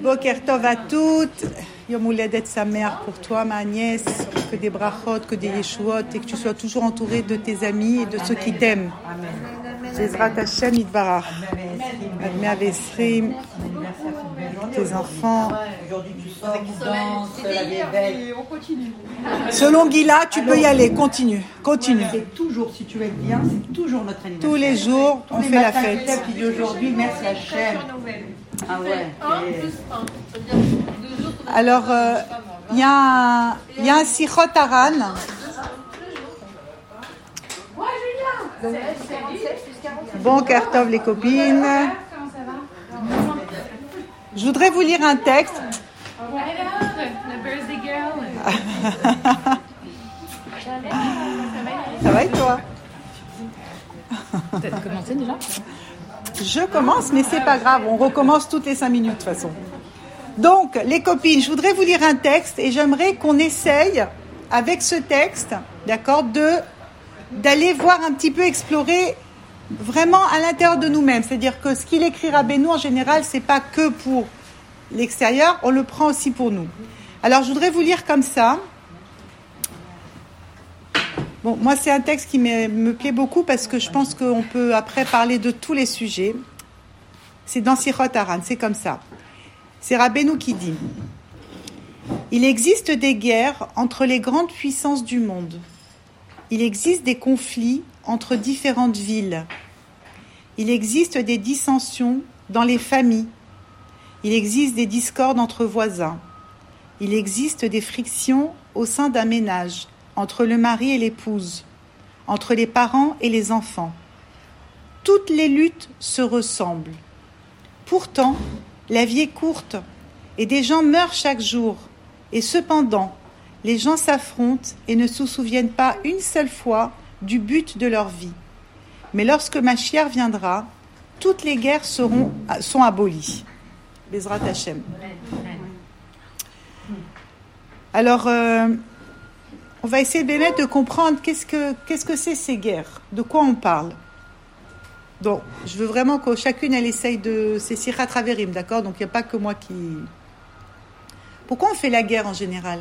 Boker Tov à toutes. Yom Houledet Sameach pour toi, ma nièce. Que des brachot, que des yeshuot, et que tu sois toujours entourée de tes amis et de ceux qui t'aiment. Zezrat Hashem Yitbarach. Admea Vesrim. Tes enfants. Aujourd'hui, tu sors, tu danses, la vie est belle. On continue. Selon Gila, tu peux y aller. Continue. C'est toujours, si tu veux être bien, c'est toujours notre anniversaire. Tous les jours, on fait la fête. Tu dis aujourd'hui, merci Hachem. Ah ouais. Alors, il y a un Sichot Haran. Bon, Kertov les copines. Je voudrais vous lire un texte. Ça va et toi? T'as commencé déjà? Je commence, mais c'est pas grave. On recommence toutes les 5 minutes de toute façon. Donc, les copines, je voudrais vous lire un texte et j'aimerais qu'on essaye, avec ce texte, d'accord, d'aller voir un petit peu explorer vraiment à l'intérieur de nous-mêmes. C'est-à-dire que ce qu'il écrit Rabbeinu, en général, c'est pas que pour l'extérieur, on le prend aussi pour nous. Alors, je voudrais vous lire comme ça. Bon, moi, c'est un texte qui me plaît beaucoup parce que je pense qu'on peut après parler de tous les sujets. C'est dans Sichot Haran, c'est comme ça. C'est Rabbeinu qui dit « Il existe des guerres entre les grandes puissances du monde. Il existe des conflits entre différentes villes. Il existe des dissensions dans les familles. Il existe des discordes entre voisins. Il existe des frictions au sein d'un ménage, entre le mari et l'épouse, entre les parents et les enfants. Toutes les luttes se ressemblent. Pourtant, la vie est courte et des gens meurent chaque jour. Et cependant, les gens s'affrontent et ne se souviennent pas une seule fois du but de leur vie. Mais lorsque Mashiach viendra, toutes les guerres sont abolies. Bezrat Hashem. Alors, on va essayer de comprendre qu'est-ce que c'est ces guerres, de quoi on parle. Donc, je veux vraiment que chacune, elle essaye de... C'est Sirat Haverim, d'accord? Donc, il n'y a pas que moi qui... Pourquoi on fait la guerre en général?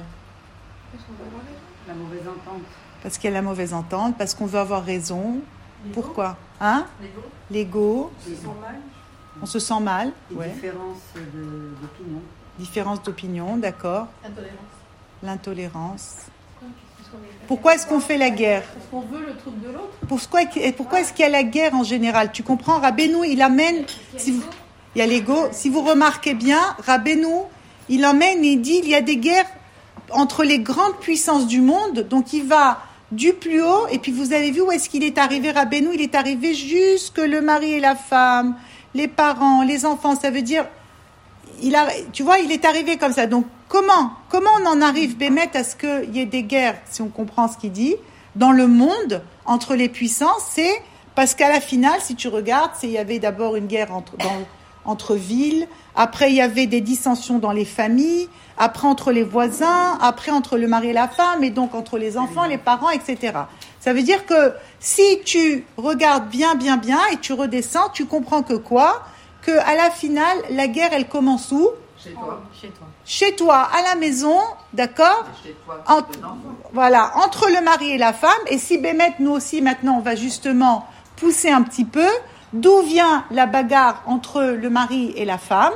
La mauvaise entente. Parce qu'il y a la mauvaise entente, parce qu'on veut avoir raison. L'ego. Pourquoi? Hein? L'ego. On se sent mal. Ouais. Différence d'opinion. Différence d'opinion, d'accord. L'intolérance. Pourquoi est-ce qu'on fait la guerre? Parce qu'on veut le truc de l'autre. Pourquoi est-ce qu'il y a la guerre en général? Tu comprends? Rabbeinu, il amène... Il y a l'ego. Si vous remarquez bien, Rabbeinu, il emmène et il dit il y a des guerres entre les grandes puissances du monde. Donc il va du plus haut. Et puis vous avez vu où est-ce qu'il est arrivé, Rabbeinu? Il est arrivé jusque le mari et la femme, les parents, les enfants. Ça veut dire... tu vois, il est arrivé comme ça. Donc, comment on en arrive, Bémet, à ce qu'il y ait des guerres, si on comprend ce qu'il dit, dans le monde, entre les puissances? C'est parce qu'à la finale, si tu regardes, il y avait d'abord une guerre entre villes, après il y avait des dissensions dans les familles, après entre les voisins, après entre le mari et la femme, et donc entre les enfants, les parents, etc. Ça veut dire que si tu regardes bien, et tu redescends, tu comprends que quoi? Que à la finale, la guerre, elle commence où? Chez toi, à la maison, d'accord? Chez toi, voilà, entre le mari et la femme. Et si Bémet, nous aussi, maintenant, on va justement pousser un petit peu, d'où vient la bagarre entre le mari et la femme?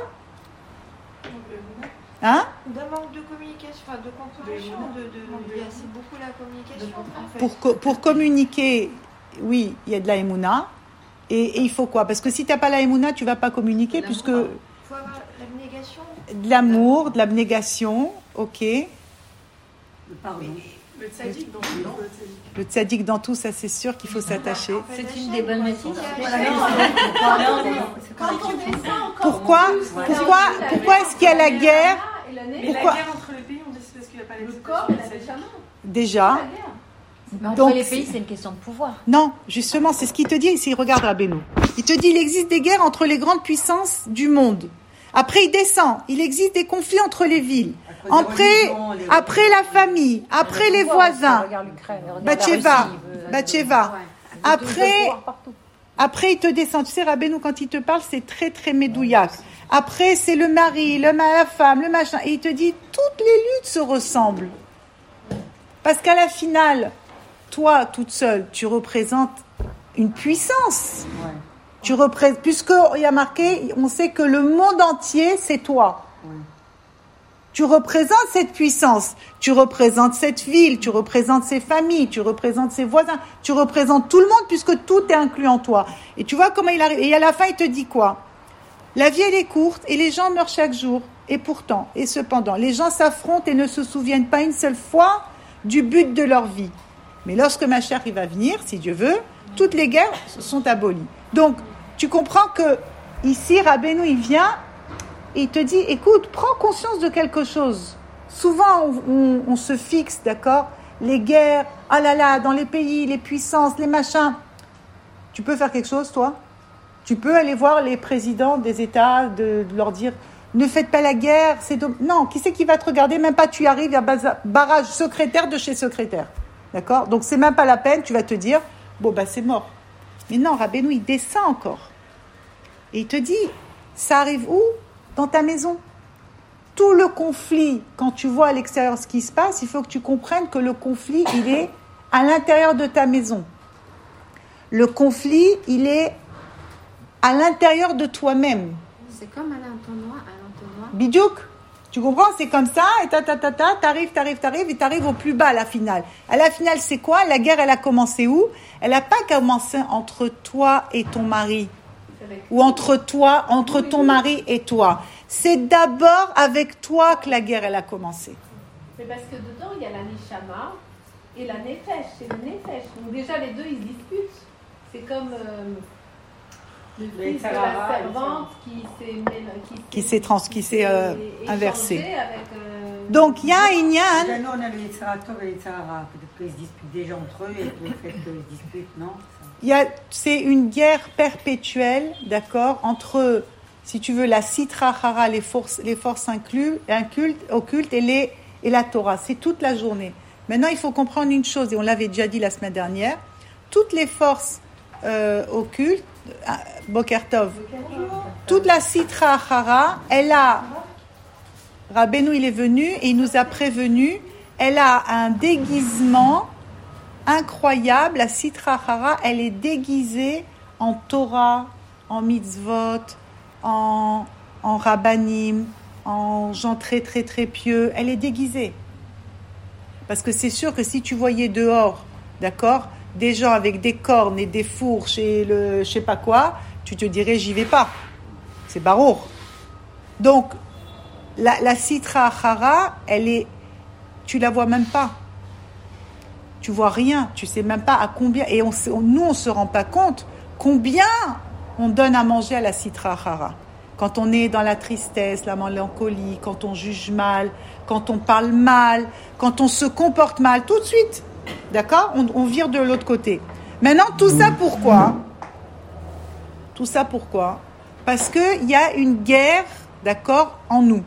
Hein? D'un manque de communication, de compréhension, c'est beaucoup la communication. En fait. Pour communiquer, oui, il y a de la émouna. Et il faut quoi? Parce que si tu n'as pas la émouna, tu ne vas pas communiquer, puisque... Il faut avoir l'abnégation. De l'amour, de l'abnégation, ok. Le pardon. Le tzaddik dans tout. Le tzaddik dans tout, ça c'est sûr qu'il faut s'attacher. C'est une des bonnes méthodes. Pourquoi est-ce qu'il y a la guerre? Pourquoi la guerre entre les pays, on dit c'est parce qu'il n'y a pas le corps, il a déjà Déjà. Mais entre les pays, c'est une question de pouvoir. Non, justement, c'est ce qu'il te dit ici. Regarde Rabbeinu. Il te dit il existe des guerres entre les grandes puissances du monde. Après, il descend. Il existe des conflits entre les villes. Après la famille. Après les voisins. Batsheva. Après, il te descend. Tu sais, Rabbeinu, quand il te parle, c'est très, très médouillac. Après, c'est le mari, la femme, le machin. Et il te dit, toutes les luttes se ressemblent. Parce qu'à la finale, toi, toute seule, tu représentes une puissance. Ouais. Tu représentes, puisqu'il y a marqué, on sait que le monde entier, c'est toi. Ouais. Tu représentes cette puissance. Tu représentes cette ville, tu représentes ses familles, tu représentes ses voisins, tu représentes tout le monde puisque tout est inclus en toi. Et tu vois comment il arrive. Et à la fin, il te dit quoi ? La vie, elle est courte et les gens meurent chaque jour. Et pourtant, et cependant, les gens s'affrontent et ne se souviennent pas une seule fois du but de leur vie. Mais lorsque ma chère, il va venir, si Dieu veut, toutes les guerres sont abolies. Donc, tu comprends que ici, Rabbeinu, il vient et il te dit, écoute, prends conscience de quelque chose. Souvent, on se fixe, d'accord ? Les guerres, ah là là, dans les pays, les puissances, les machins. Tu peux faire quelque chose, toi ? Tu peux aller voir les présidents des États, de leur dire « Ne faites pas la guerre, c'est non, qui c'est qui va te regarder ? Même pas, tu arrives, il y a barrage secrétaire de chez secrétaire. D'accord ? Donc, c'est même pas la peine, tu vas te dire « Bon, c'est mort. » Mais non, Rabbeinu, il descend encore. Et il te dit « Ça arrive où ? Dans ta maison. » Tout le conflit, quand tu vois à l'extérieur ce qui se passe, il faut que tu comprennes que le conflit, il est à l'intérieur de ta maison. Le conflit, il est à l'intérieur de toi-même. C'est comme à l'entonnoir. Bidiouk, tu comprends ? C'est comme ça, et t'arrives, et t'arrives au plus bas à la finale. À la finale, c'est quoi ? La guerre, elle a commencé où ? Elle n'a pas commencé entre toi et ton mari. Ou entre ton mari et toi. C'est d'abord avec toi que la guerre, elle a commencé. Mais parce que dedans, il y a la Neshama et la Nefesh. C'est le Nefesh. Donc déjà, les deux, ils discutent. C'est comme le fils de la servante qui s'est inversé. Avec, donc, il y a un Inyan. Là, nous, on a le Yitzhara-Tov et le Yitzhara. Peut-être qu'ils se disputent déjà entre eux et le fait qu'ils se disputent, non ? C'est une guerre perpétuelle, d'accord, entre, si tu veux, la Sitra Achara, les forces occultes et la Torah. C'est toute la journée. Maintenant, il faut comprendre une chose, et on l'avait déjà dit la semaine dernière, toutes les forces occultes, Boker Tov, toute la Sitra Achara, elle a, Rabbeinu, il est venu et il nous a prévenu, elle a un déguisement incroyable. La Sitra Achara, elle est déguisée en Torah, en mitzvot, en rabbanim, en gens très très très pieux. Elle est déguisée. Parce que c'est sûr que si tu voyais dehors, d'accord, des gens avec des cornes et des fourches et le je sais pas quoi, tu te dirais j'y vais pas. C'est barour. Donc la Sitra Achara, elle est, tu la vois même pas. Tu vois rien, tu sais même pas à combien, et nous on se rend pas compte combien on donne à manger à la Sitra Achara. Quand on est dans la tristesse, la mélancolie, quand on juge mal, quand on parle mal, quand on se comporte mal, tout de suite, d'accord ? On vire de l'autre côté. Maintenant, tout ça pourquoi ? Tout ça pourquoi ? Parce qu'il y a une guerre, d'accord, en nous.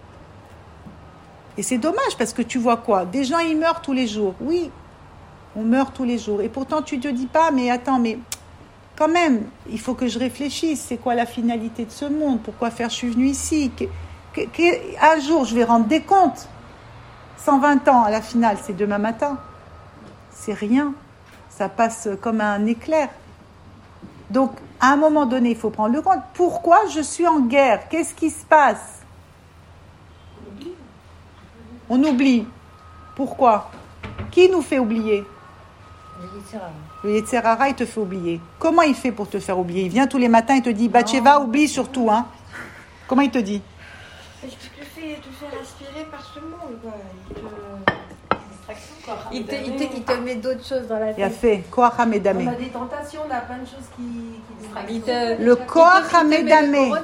Et c'est dommage parce que tu vois quoi ? Des gens, ils meurent tous les jours. Oui, on meurt tous les jours. Et pourtant, tu ne te dis pas, mais attends, mais quand même, il faut que je réfléchisse. C'est quoi la finalité de ce monde ? Pourquoi faire ? Je suis venue ici. Un jour, je vais rendre des comptes. 120 ans, à la finale, c'est demain matin. C'est rien. Ça passe comme un éclair. Donc, à un moment donné, il faut prendre le compte. Pourquoi je suis en guerre ? Qu'est-ce qui se passe ? On oublie. Pourquoi ? Qui nous fait oublier ? Le Yetzer Hara, il te fait oublier. Comment il fait pour te faire oublier ? Il vient tous les matins et te dit, Batsheva, oublie surtout. Hein. Comment il te dit ? Je te fais aspirer par ce monde. Quoi. Il te met d'autres choses dans la tête. Il a fait Koach HaMedame. On a des tentations, on a plein de choses qui distraient. Le Koach HaMedame.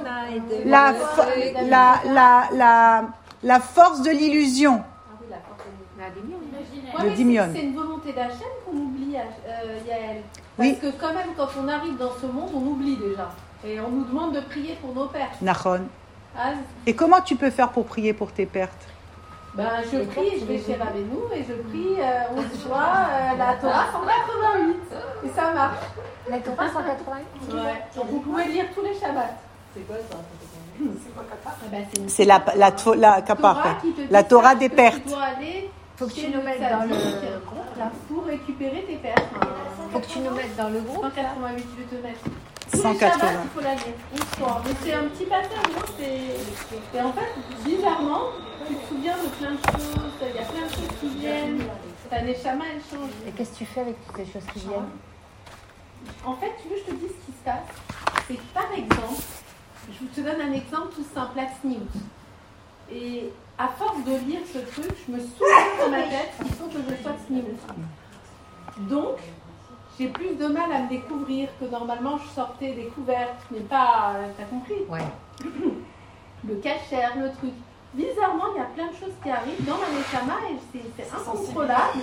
La force de l'illusion. Ouais, le Dimion. C'est une volonté d'Hachem qu'on oublie, Yael. Parce Oui. que quand même, quand on arrive dans ce monde, on oublie déjà. Et on nous demande de prier pour nos pertes. Nachon. Ah, Et comment tu peux faire pour prier pour tes pertes ? je prie, je vais chez Rabbeinu et je prie, on se voit, la Torah 188. Et ça marche. La Torah 188. Ouais. Donc vous pouvez lire tous les Shabbats. C'est quoi ça ? C'est la kapar, la Torah des pertes. Tu dois aller Faut que tu nous mettes dans le groupe là. pour récupérer tes pertes. Faut que tu nous mettes dans le groupe. 188, je vais te mettre. 180. Il faut la lire une fois. Mais c'est un petit passage, non Et en fait, bizarrement, tu te souviens de plein de choses. Il y a plein de choses qui viennent. Ta neshama, elle change. Et qu'est-ce que tu fais avec toutes les choses qui viennent? En fait, tu veux que je te dise ce qui se passe? C'est que par exemple, je te donne un exemple tout simple, la tsniout. Et à force de lire ce truc, je me souviens dans ma tête qu'il faut que je sois tsniout. Donc, j'ai plus de mal à me découvrir que normalement je sortais découverte, mais pas, t'as compris? Ouais. Le cachère, le truc. Bizarrement, il y a plein de choses qui arrivent dans ma neshama et c'est incontrôlable.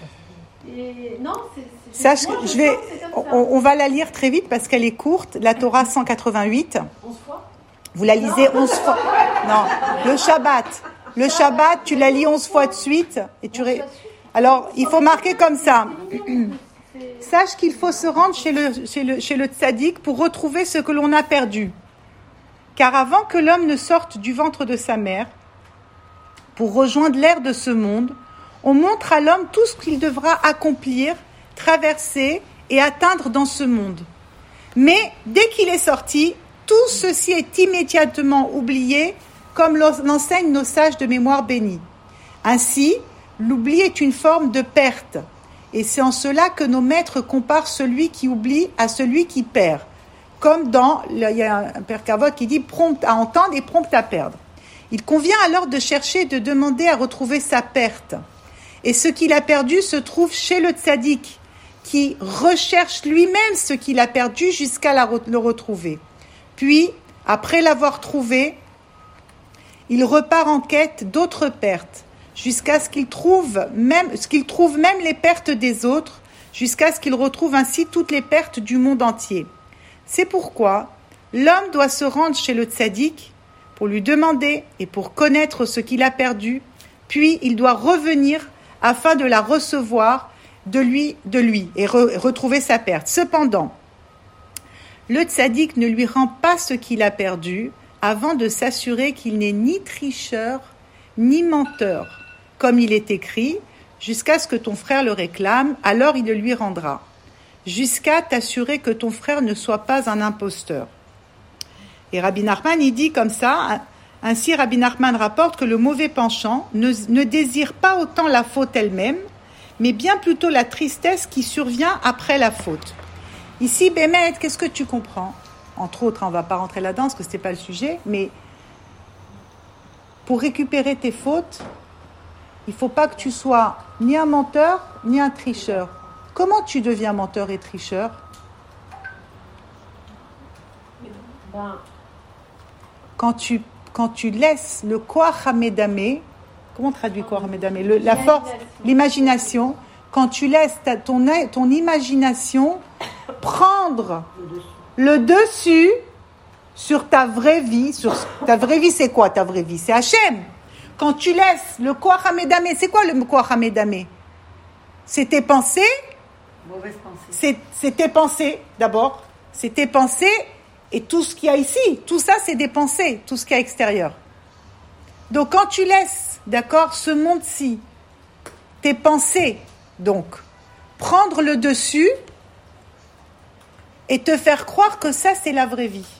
Et non, Sache moi, que je sens que c'est comme ça. on va la lire très vite parce qu'elle est courte. La Torah 188. 11 fois. Vous la lisez 11 fois. Non, le Shabbat, tu la lis 11 fois de suite. Et Alors, il faut marquer comme ça. Sache qu'il faut se rendre chez le tzaddik pour retrouver ce que l'on a perdu. Car avant que l'homme ne sorte du ventre de sa mère, pour rejoindre l'ère de ce monde, on montre à l'homme tout ce qu'il devra accomplir, traverser et atteindre dans ce monde. Mais dès qu'il est sorti, tout ceci est immédiatement oublié, comme l'enseignent nos sages de mémoire bénie. Ainsi, l'oubli est une forme de perte. Et c'est en cela que nos maîtres comparent celui qui oublie à celui qui perd. Comme il y a un père Kavod qui dit prompt à entendre et prompt à perdre. Il convient alors de chercher et de demander à retrouver sa perte. Et ce qu'il a perdu se trouve chez le tzaddik, qui recherche lui-même ce qu'il a perdu jusqu'à le retrouver. Puis, après l'avoir trouvé, il repart en quête d'autres pertes, jusqu'à ce qu'il trouve même les pertes des autres, jusqu'à ce qu'il retrouve ainsi toutes les pertes du monde entier. C'est pourquoi l'homme doit se rendre chez le tzaddik pour lui demander et pour connaître ce qu'il a perdu, puis il doit revenir afin de la recevoir de lui et retrouver sa perte. Cependant, le tzaddik ne lui rend pas ce qu'il a perdu avant de s'assurer qu'il n'est ni tricheur ni menteur. Comme il est écrit, jusqu'à ce que ton frère le réclame, alors il le lui rendra. Jusqu'à t'assurer que ton frère ne soit pas un imposteur. Et Rabbi Nachman, il dit comme ça, ainsi Rabbi Nachman rapporte que le mauvais penchant ne désire pas autant la faute elle-même, mais bien plutôt la tristesse qui survient après la faute. Ici, Bémet, qu'est-ce que tu comprends? Entre autres, on ne va pas rentrer là-dedans parce que ce n'est pas le sujet, mais pour récupérer tes fautes, il ne faut pas que tu sois ni un menteur, ni un tricheur. Comment tu deviens menteur et tricheur? Quand tu laisses le koach hamedamé, comment on traduit koach hamedamé? La force, l'imagination. Quand tu laisses ton imagination prendre le dessus sur ta vraie vie. Ta vraie vie, c'est quoi ta vraie vie? C'est Hachem. Quand tu laisses le koach hamedamé, c'est quoi le koach hamedamé? C'est tes pensées. Mauvaise pensée. C'est tes pensées, d'abord. C'est tes pensées et tout ce qu'il y a ici. Tout ça, c'est des pensées, tout ce qu'il y a extérieur. Donc, quand tu laisses, d'accord, ce monde-ci, tes pensées, donc, prendre le dessus et te faire croire que ça, c'est la vraie vie.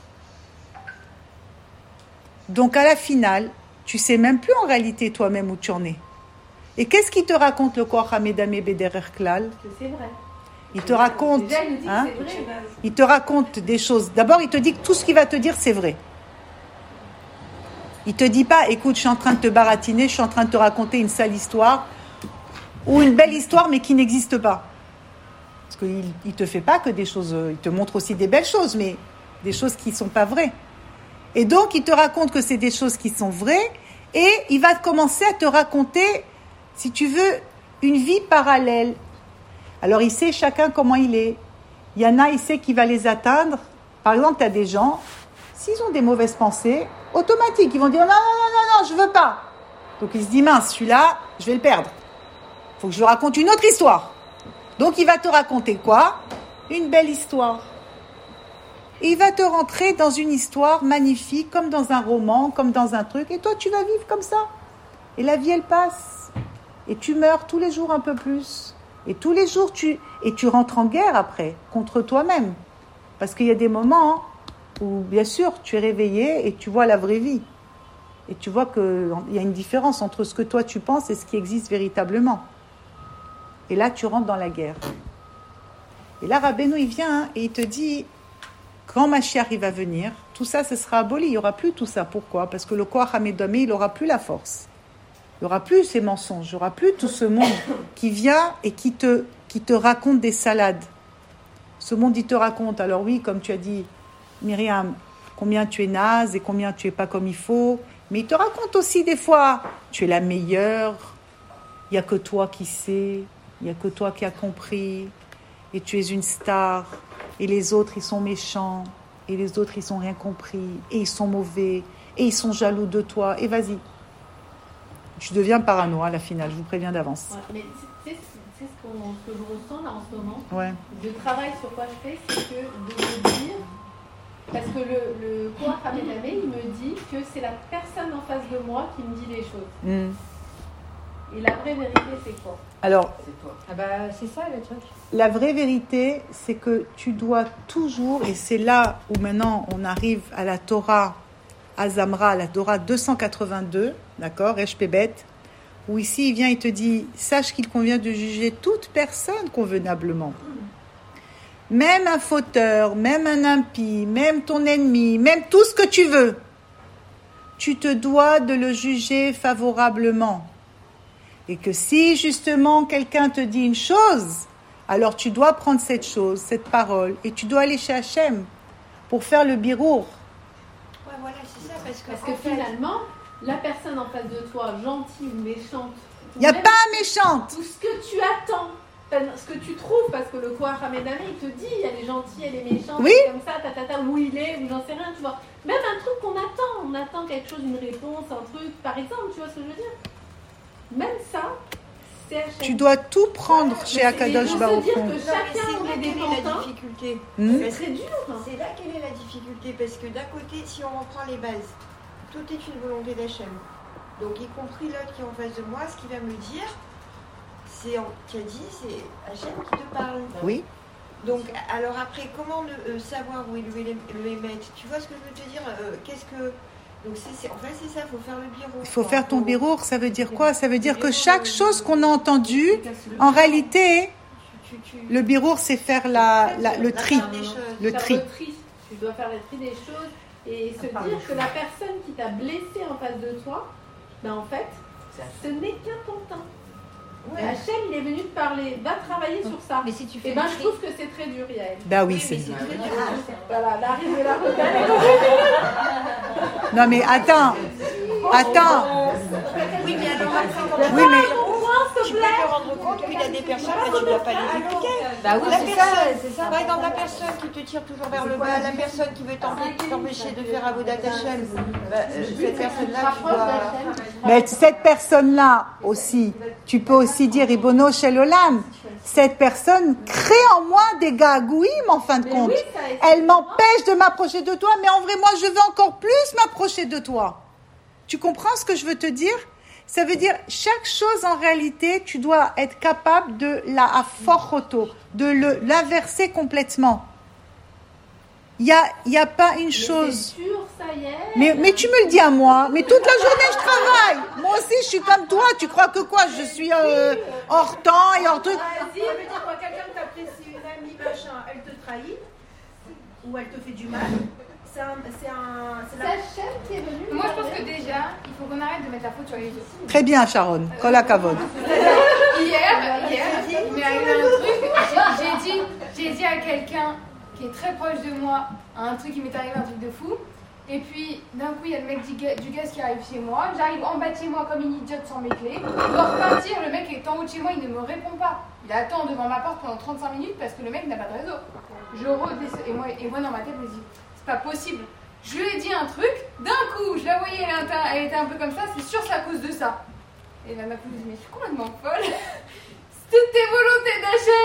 Donc, à la finale, tu sais même plus en réalité toi-même où tu en es. Et qu'est-ce qu'il te raconte le Koach Hamedamé Bederer Klal? Que c'est vrai. Il te raconte, Déjà, il nous dit que c'est vrai. il te raconte des choses. D'abord, il te dit que tout ce qu'il va te dire, c'est vrai. Il te dit pas, écoute, je suis en train de te baratiner, je suis en train de te raconter une sale histoire ou une belle histoire, mais qui n'existe pas. Parce qu'il te fait pas que des choses, il te montre aussi des belles choses, mais des choses qui sont pas vraies. Et donc, il te raconte que c'est des choses qui sont vraies, et il va commencer à te raconter, si tu veux, une vie parallèle. Alors, il sait chacun comment il est. Il y en a, il sait qu'il va les atteindre. Par exemple, tu as des gens, s'ils ont des mauvaises pensées, automatiques, ils vont dire non, je veux pas. Donc, il se dit, mince, celui-là, je vais le perdre. Il faut que je lui raconte une autre histoire. Donc, il va te raconter quoi? Une belle histoire. Et il va te rentrer dans une histoire magnifique, comme dans un roman, comme dans un truc. Et toi, tu vas vivre comme ça. Et la vie, elle passe. Et tu meurs tous les jours un peu plus. Et tous les jours, tu rentres en guerre après, contre toi-même. Parce qu'il y a des moments où, bien sûr, tu es réveillé et tu vois la vraie vie. Et tu vois qu'il y a une différence entre ce que toi tu penses et ce qui existe véritablement. Et là, tu rentres dans la guerre. Et là, Rabbeinu, il vient et il te dit, quand Mashiach il va venir, tout ça, ce sera aboli. Il n'y aura plus tout ça. Pourquoi ? Parce que le Koach HaMedomé, il n'aura plus la force. Il n'y aura plus ces mensonges. Il n'y aura plus tout ce monde qui vient et qui te raconte des salades. Ce monde, il te raconte. Alors oui, comme tu as dit, Myriam, combien tu es naze et combien tu es pas comme il faut. Mais il te raconte aussi des fois, tu es la meilleure, il n'y a que toi qui sais, il n'y a que toi qui as compris, et tu es une star, et les autres, ils sont méchants, et les autres, ils n'ont rien compris, et ils sont mauvais, et ils sont jaloux de toi, et vas-y. Tu deviens parano à la finale, je vous préviens d'avance. Ouais, mais c'est ce que je ressens là en ce moment. Ouais. Le travail sur quoi je fais, c'est que de me dire... Parce que le Koach HaMedomé, il me dit que c'est la personne en face de moi qui me dit les choses. Et la vraie vérité, c'est quoi ? Alors, c'est ça le truc. la vraie vérité, c'est que tu dois toujours, et c'est là où maintenant on arrive à la Torah Azamra, à la Torah 282, d'accord, Resh Pebet, où ici il vient, il te dit, sache qu'il convient de juger toute personne convenablement. Même un fauteur, même un impie, même ton ennemi, même tout ce que tu veux, tu te dois de le juger favorablement. Et que si justement quelqu'un te dit une chose, alors tu dois prendre cette chose, cette parole, et tu dois aller chez Hachem pour faire le birour. Ouais, voilà, c'est ça, Parce que finalement, la personne en face de toi, gentille ou méchante, Il n'y a pas un méchante. tout ce que tu attends, ce que tu trouves, parce que le Koach HaMedomé, il te dit, elle est gentille, elle est méchante, Oui. comme ça, où il est, ou j'en sais rien, tu vois. Même un truc qu'on attend, on attend quelque chose, une réponse, un truc, par exemple, tu vois ce que je veux dire. Même ça, c'est Hachem. Tu dois tout prendre chez Akadosh Baruch dire Hu. que chacun on est des la pantins, difficulté. c'est très dur. C'est là quelle est la difficulté, parce que d'un côté, si on reprend les bases, tout est une volonté d'Hachem. Donc, y compris l'autre qui est en face de moi, ce qu'il va me dire, c'est Hachem qui te parle. Oui. Donc, alors après, comment savoir où est le émettre ? Tu vois ce que je veux te dire ? Donc, en fait, c'est ça, il faut faire le birour. Il faut faire ton birour, ça veut dire quoi ? Ça veut dire que chaque chose qu'on a entendue, en réalité, le birour, c'est faire le tri. Le tri. Tu dois faire le tri des choses et se dire que la personne qui t'a blessé en face de toi, ben en fait, ce n'est qu'un pantin. Ouais. Hachem, il est venu te parler, va travailler sur ça. Mais si tu fais et ben je trouve que c'est très dur, Yael. Bah oui, c'est très dur. Voilà, la rive de la recale. Non mais attends. Oui, mais alors après, Oui, mais tu peux te rendre compte qu'il y a des personnes, là, tu ne dois pas les écouter. Bah oui, c'est ça. Par exemple, la personne qui te tire toujours vers le bas, la personne qui veut t'empêcher de faire Avodat Hachem, cette personne-là, tu dois... Mais cette personne-là aussi, tu peux aussi dire Ribono Shel Olam, cette personne crée en moi des gagouïm en fin de compte. Elle m'empêche de m'approcher de toi, mais en vrai, moi, je veux encore plus m'approcher de toi. Tu comprends ce que je veux te dire ? Ça veut dire, chaque chose en réalité, tu dois être capable de la aforoto, de l'inverser complètement. Il y a pas une chose. C'est sûr, ça y est. Mais tu me le dis à moi. Mais toute la journée, je travaille. Moi aussi, je suis comme toi. Tu crois que quoi ? Je suis hors temps et hors truc. Ça veut dire quoi ? Quelqu'un que t'apprécies, une amie, machin, elle te trahit ou elle te fait du mal. C'est Hachem qui est venu. Moi, je pense que déjà, il faut qu'on arrête de mettre la faute sur les autres. Très bien, Sharon. Kol hakavod. Hier, il m'est arrivé un truc. J'ai dit à quelqu'un qui est très proche de moi un truc qui m'est arrivé, un truc de fou. Et puis, d'un coup, il y a le mec du gaz qui arrive chez moi. J'arrive en bas de chez moi comme une idiote sans mes clés. Je dois repartir. Le mec est en haut de chez moi, il ne me répond pas. Il attend devant ma porte pendant 35 minutes parce que le mec n'a pas de réseau. Je redescends. Et moi, dans ma tête, je me dis, c'est pas possible. Je lui ai dit un truc. D'un coup, je la voyais, elle était un peu comme ça. C'est sûr, c'est à cause de ça. Et là, ma fille me dit, mais je suis complètement folle. Toutes tes volontés d'Hachem,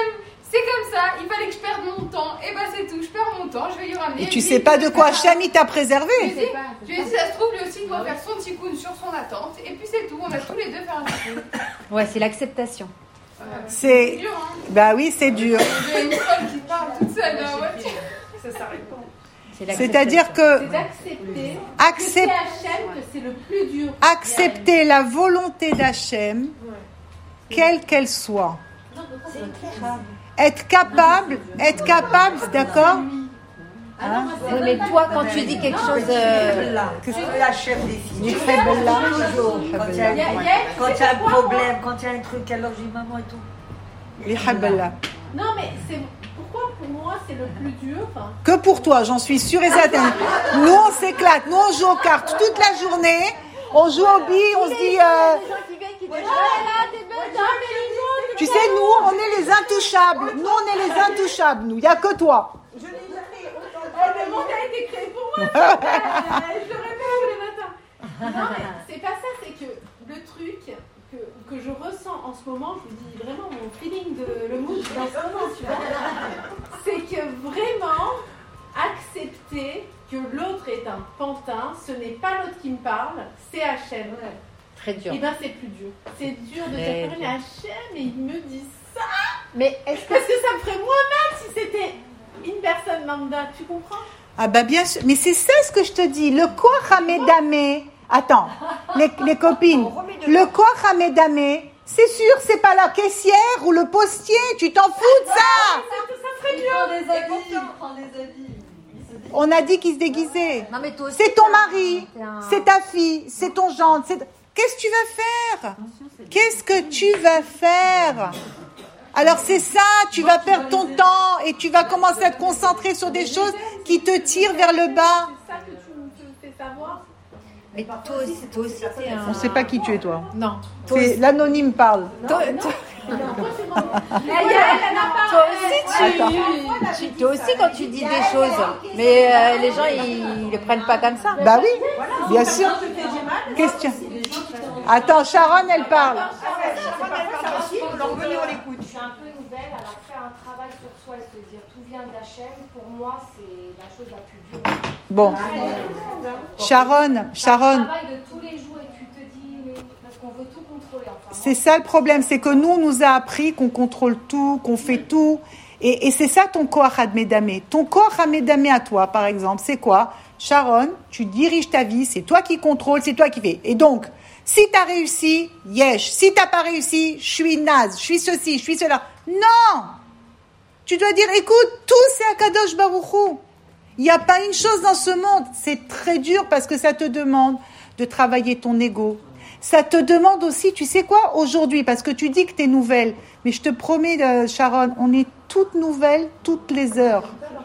C'est comme ça, il fallait que je perde mon temps. Et bah c'est tout, je perds mon temps, je vais lui ramener. Et tu sais pas de quoi Hachem il t'a préservé. Je lui ai dit, ça se trouve, lui aussi, il doit faire son tikkun sur son attente. Et puis c'est tout, on a tous les deux fait un tikkun. Ouais, c'est l'acceptation. C'est dur, hein. Bah oui, c'est dur. J'ai une folle qui parle toute seule dans la voiture. Ça s'arrête pas. C'est-à-dire que C'est d'accepter Accept- que c'est Hachem, que c'est le plus dur. accepter la volonté d'Hachem, quelle qu'elle soit. Être capable, d'accord? Oui, mais toi, quand tu dis quelque chose... Qu'est-ce que la chef décide? Il est très belle là. Quand il y a un problème, quand il y a un truc, alors j'ai maman et tout. Il est belle là. Non, mais c'est pourquoi pour moi c'est le plus dur. Que pour toi, j'en suis sûre et certaine. Nous, on s'éclate, nous, on joue aux cartes toute la journée. On joue aux billes, on se dit... Tu sais, nous, on est les intouchables. Nous, on est les intouchables, nous. Il n'y a que toi. Le monde a été créé pour moi. Je le répète tous les matins. Non, mais c'est pas ça, c'est que le truc que je ressens en ce moment, je vous dis vraiment mon feeling de le mood en ce moment, tu vois, c'est que vraiment accepter que l'autre est un pantin, ce n'est pas l'autre qui me parle, c'est Hachem. Très dur. Et bien c'est plus dur. C'est dur de dire mais Hachem, et il me dit ça. Mais est-ce que... Parce que ça me ferait moins mal si c'était une personne lambda, tu comprends? Ah bah bien sûr, mais c'est ça ce que je te dis. Le Koach HaMedameh. Attends, les copines. Le Koach HaMedameh, c'est sûr, c'est pas la caissière ou le postier. Tu t'en fous de ça? Ça serait bien. Prends des habits. On a dit qu'il se déguisait. Non, mais toi aussi, C'est ton mari, c'est ta fille, c'est ton gendre. Qu'est-ce que tu vas faire? Qu'est-ce que tu vas faire? Alors c'est ça, tu vas perdre ton temps et tu vas commencer à te concentrer sur des choses qui te tirent vers le bas. C'est ça que tu me fais savoir. Mais toi aussi, t'es un... On ne sait pas qui tu es toi. Non. C'est l'anonyme parle. Toi aussi, quand tu dis des choses, mais les gens, ils le prennent pas comme ça. Bah oui, bien sûr. Question. Attends, Sharon, elle parle. on l'écoute. Je suis un peu nouvelle, alors faire un travail sur soi et se dire tout vient d'Hachem, pour moi, c'est la chose la plus dure. Bon. Sharon. Un travail de tous les jours et tu te dis, mais parce qu'on veut tout contrôler. Enfin, C'est ça le problème, c'est que nous, on nous a appris qu'on contrôle tout, qu'on fait tout. Et c'est ça ton Koach HaMedameh. Ton Koach HaMedameh à toi, par exemple, c'est quoi? Sharon, tu diriges ta vie, c'est toi qui contrôle, c'est toi qui fais. Et donc, si tu as réussi, yesh. Si tu n'as pas réussi, je suis naze, je suis ceci, je suis cela. Non! Tu dois dire, écoute, tout c'est Akadosh Baruch Hu. Il n'y a pas une chose dans ce monde. C'est très dur parce que ça te demande de travailler ton ego. Ça te demande aussi, tu sais quoi, aujourd'hui, parce que tu dis que tu es nouvelle. Mais je te promets, Sharon, on est toutes nouvelles toutes les heures.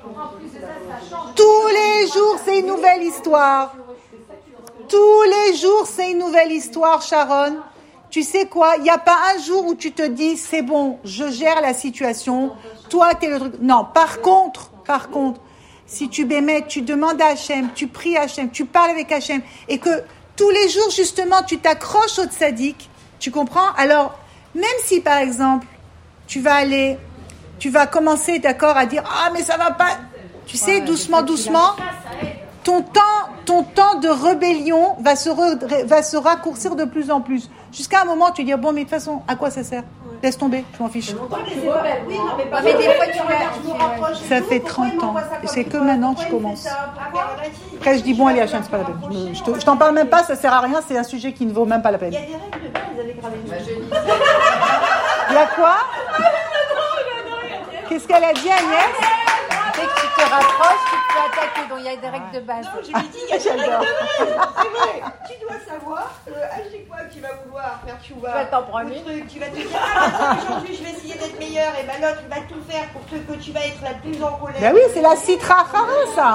Tous les jours, c'est une nouvelle histoire. Tous les jours, c'est une nouvelle histoire, Sharon. Tu sais quoi, il n'y a pas un jour où tu te dis, c'est bon, je gère la situation. Toi, tu es le truc. Non, par contre, si tu bémets, tu demandes à Hachem, tu pries à Hachem, tu parles avec Hachem, et que tous les jours, justement, tu t'accroches au tzaddik, tu comprends? Alors, même si, par exemple, tu vas commencer, d'accord, à dire, ah, mais ça va pas, tu sais, doucement, ton temps de rébellion va se raccourcir de plus en plus. Jusqu'à un moment, tu dis, bon, mais de toute façon, à quoi ça sert? Laisse tomber, je m'en fiche. Mais des fois, tu Ça fait 30 ans. Et c'est que maintenant que je commence. Après, je dis, bon, allez, Hachem, c'est pas la peine. Je t'en parle même pas, ça sert à rien, c'est un sujet qui ne vaut même pas la peine. Il y a des règles de base avec Rabbi. Il y a quoi? Qu'est-ce qu'elle a dit, Agnès? Dès que tu te rapproches, tu peux attaquer. Donc il y a des règles de base. Non, je lui dis, il y a des règles de base. C'est vrai. Tu dois savoir qu'à chaque fois que tu vas vouloir faire chouva, Tu vas t'en prendre une. tu vas te dire, aujourd'hui je vais essayer d'être meilleure, et ben l'autre va tout faire pour que tu vas être la plus en colère. Ben oui, c'est la citra achara, ça.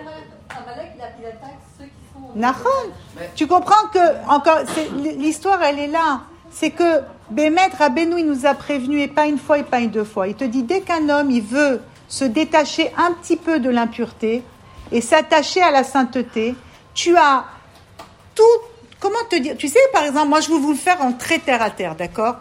Nahon. Tu comprends que, encore, l'histoire, elle est là. C'est que Bémet Rabbeinu, il nous a prévenu, et pas une fois et pas une deux fois. Il te dit, dès qu'un homme, il veut se détacher un petit peu de l'impureté et s'attacher à la sainteté, tu as tout, comment te dire, tu sais, par exemple, moi je veux vous le faire en très terre à terre, d'accord?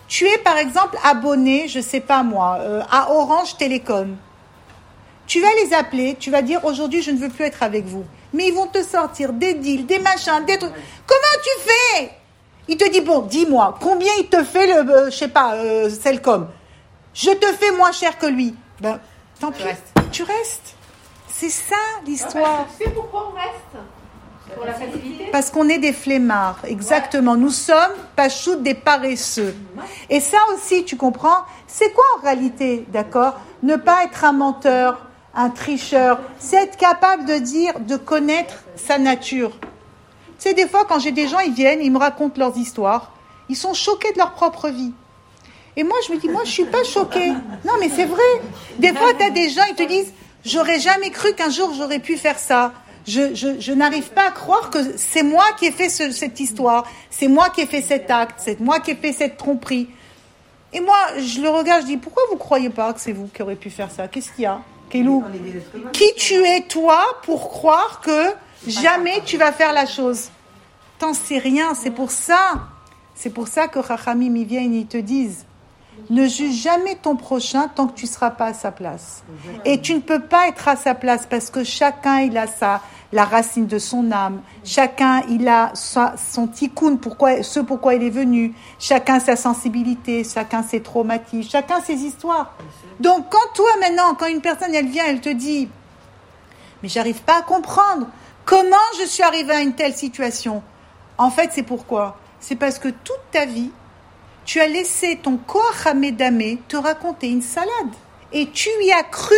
Tu es par exemple abonné, je sais pas moi, à Orange Télécom. Tu vas les appeler, tu vas dire aujourd'hui je ne veux plus être avec vous. Mais ils vont te sortir des deals, des machins, des trucs. Comment tu fais? Il te dit bon, dis-moi, combien il te fait le, je sais pas, Cellcom? Je te fais moins cher que lui. Ben, tant pis, tu restes. C'est ça l'histoire. Tu sais pourquoi on reste? Pour la facilité. Parce qu'on est des flemmards, exactement. Nous sommes pachoutes des paresseux. Et ça aussi, tu comprends? C'est quoi en réalité, d'accord? Ne pas être un menteur, un tricheur, c'est être capable de dire, de connaître sa nature. Tu sais, des fois, quand j'ai des gens, ils viennent, ils me racontent leurs histoires, ils sont choqués de leur propre vie. Et moi, je me dis, moi, je suis pas choquée. Non, mais c'est vrai. Des fois, tu as des gens, ils te disent, j'aurais jamais cru qu'un jour, j'aurais pu faire ça. Je n'arrive pas à croire que c'est moi qui ai fait cette histoire, c'est moi qui ai fait cet acte, c'est moi qui ai fait cette tromperie. Et moi, je le regarde, je dis, pourquoi vous ne croyez pas que c'est vous qui aurez pu faire ça? Qu'est-ce qu'il y a, Kéilou? Qui tu es, toi, pour croire que jamais tu vas faire la chose? T'en sais rien, c'est pour ça que Chachamim, ils viennent, ils te disent, ne juge jamais ton prochain tant que tu ne seras pas à sa place. Et tu ne peux pas être à sa place parce que chacun, il a la racine de son âme. Chacun, il a son tikkun, pourquoi il est venu. Chacun sa sensibilité, chacun ses traumatismes, chacun ses histoires. Donc, quand une personne, elle vient, elle te dit, mais j'arrive pas à comprendre comment je suis arrivée à une telle situation. En fait, c'est pourquoi? C'est parce que toute ta vie, tu as laissé ton corps Hamedamé te raconter une salade. Et tu y as cru.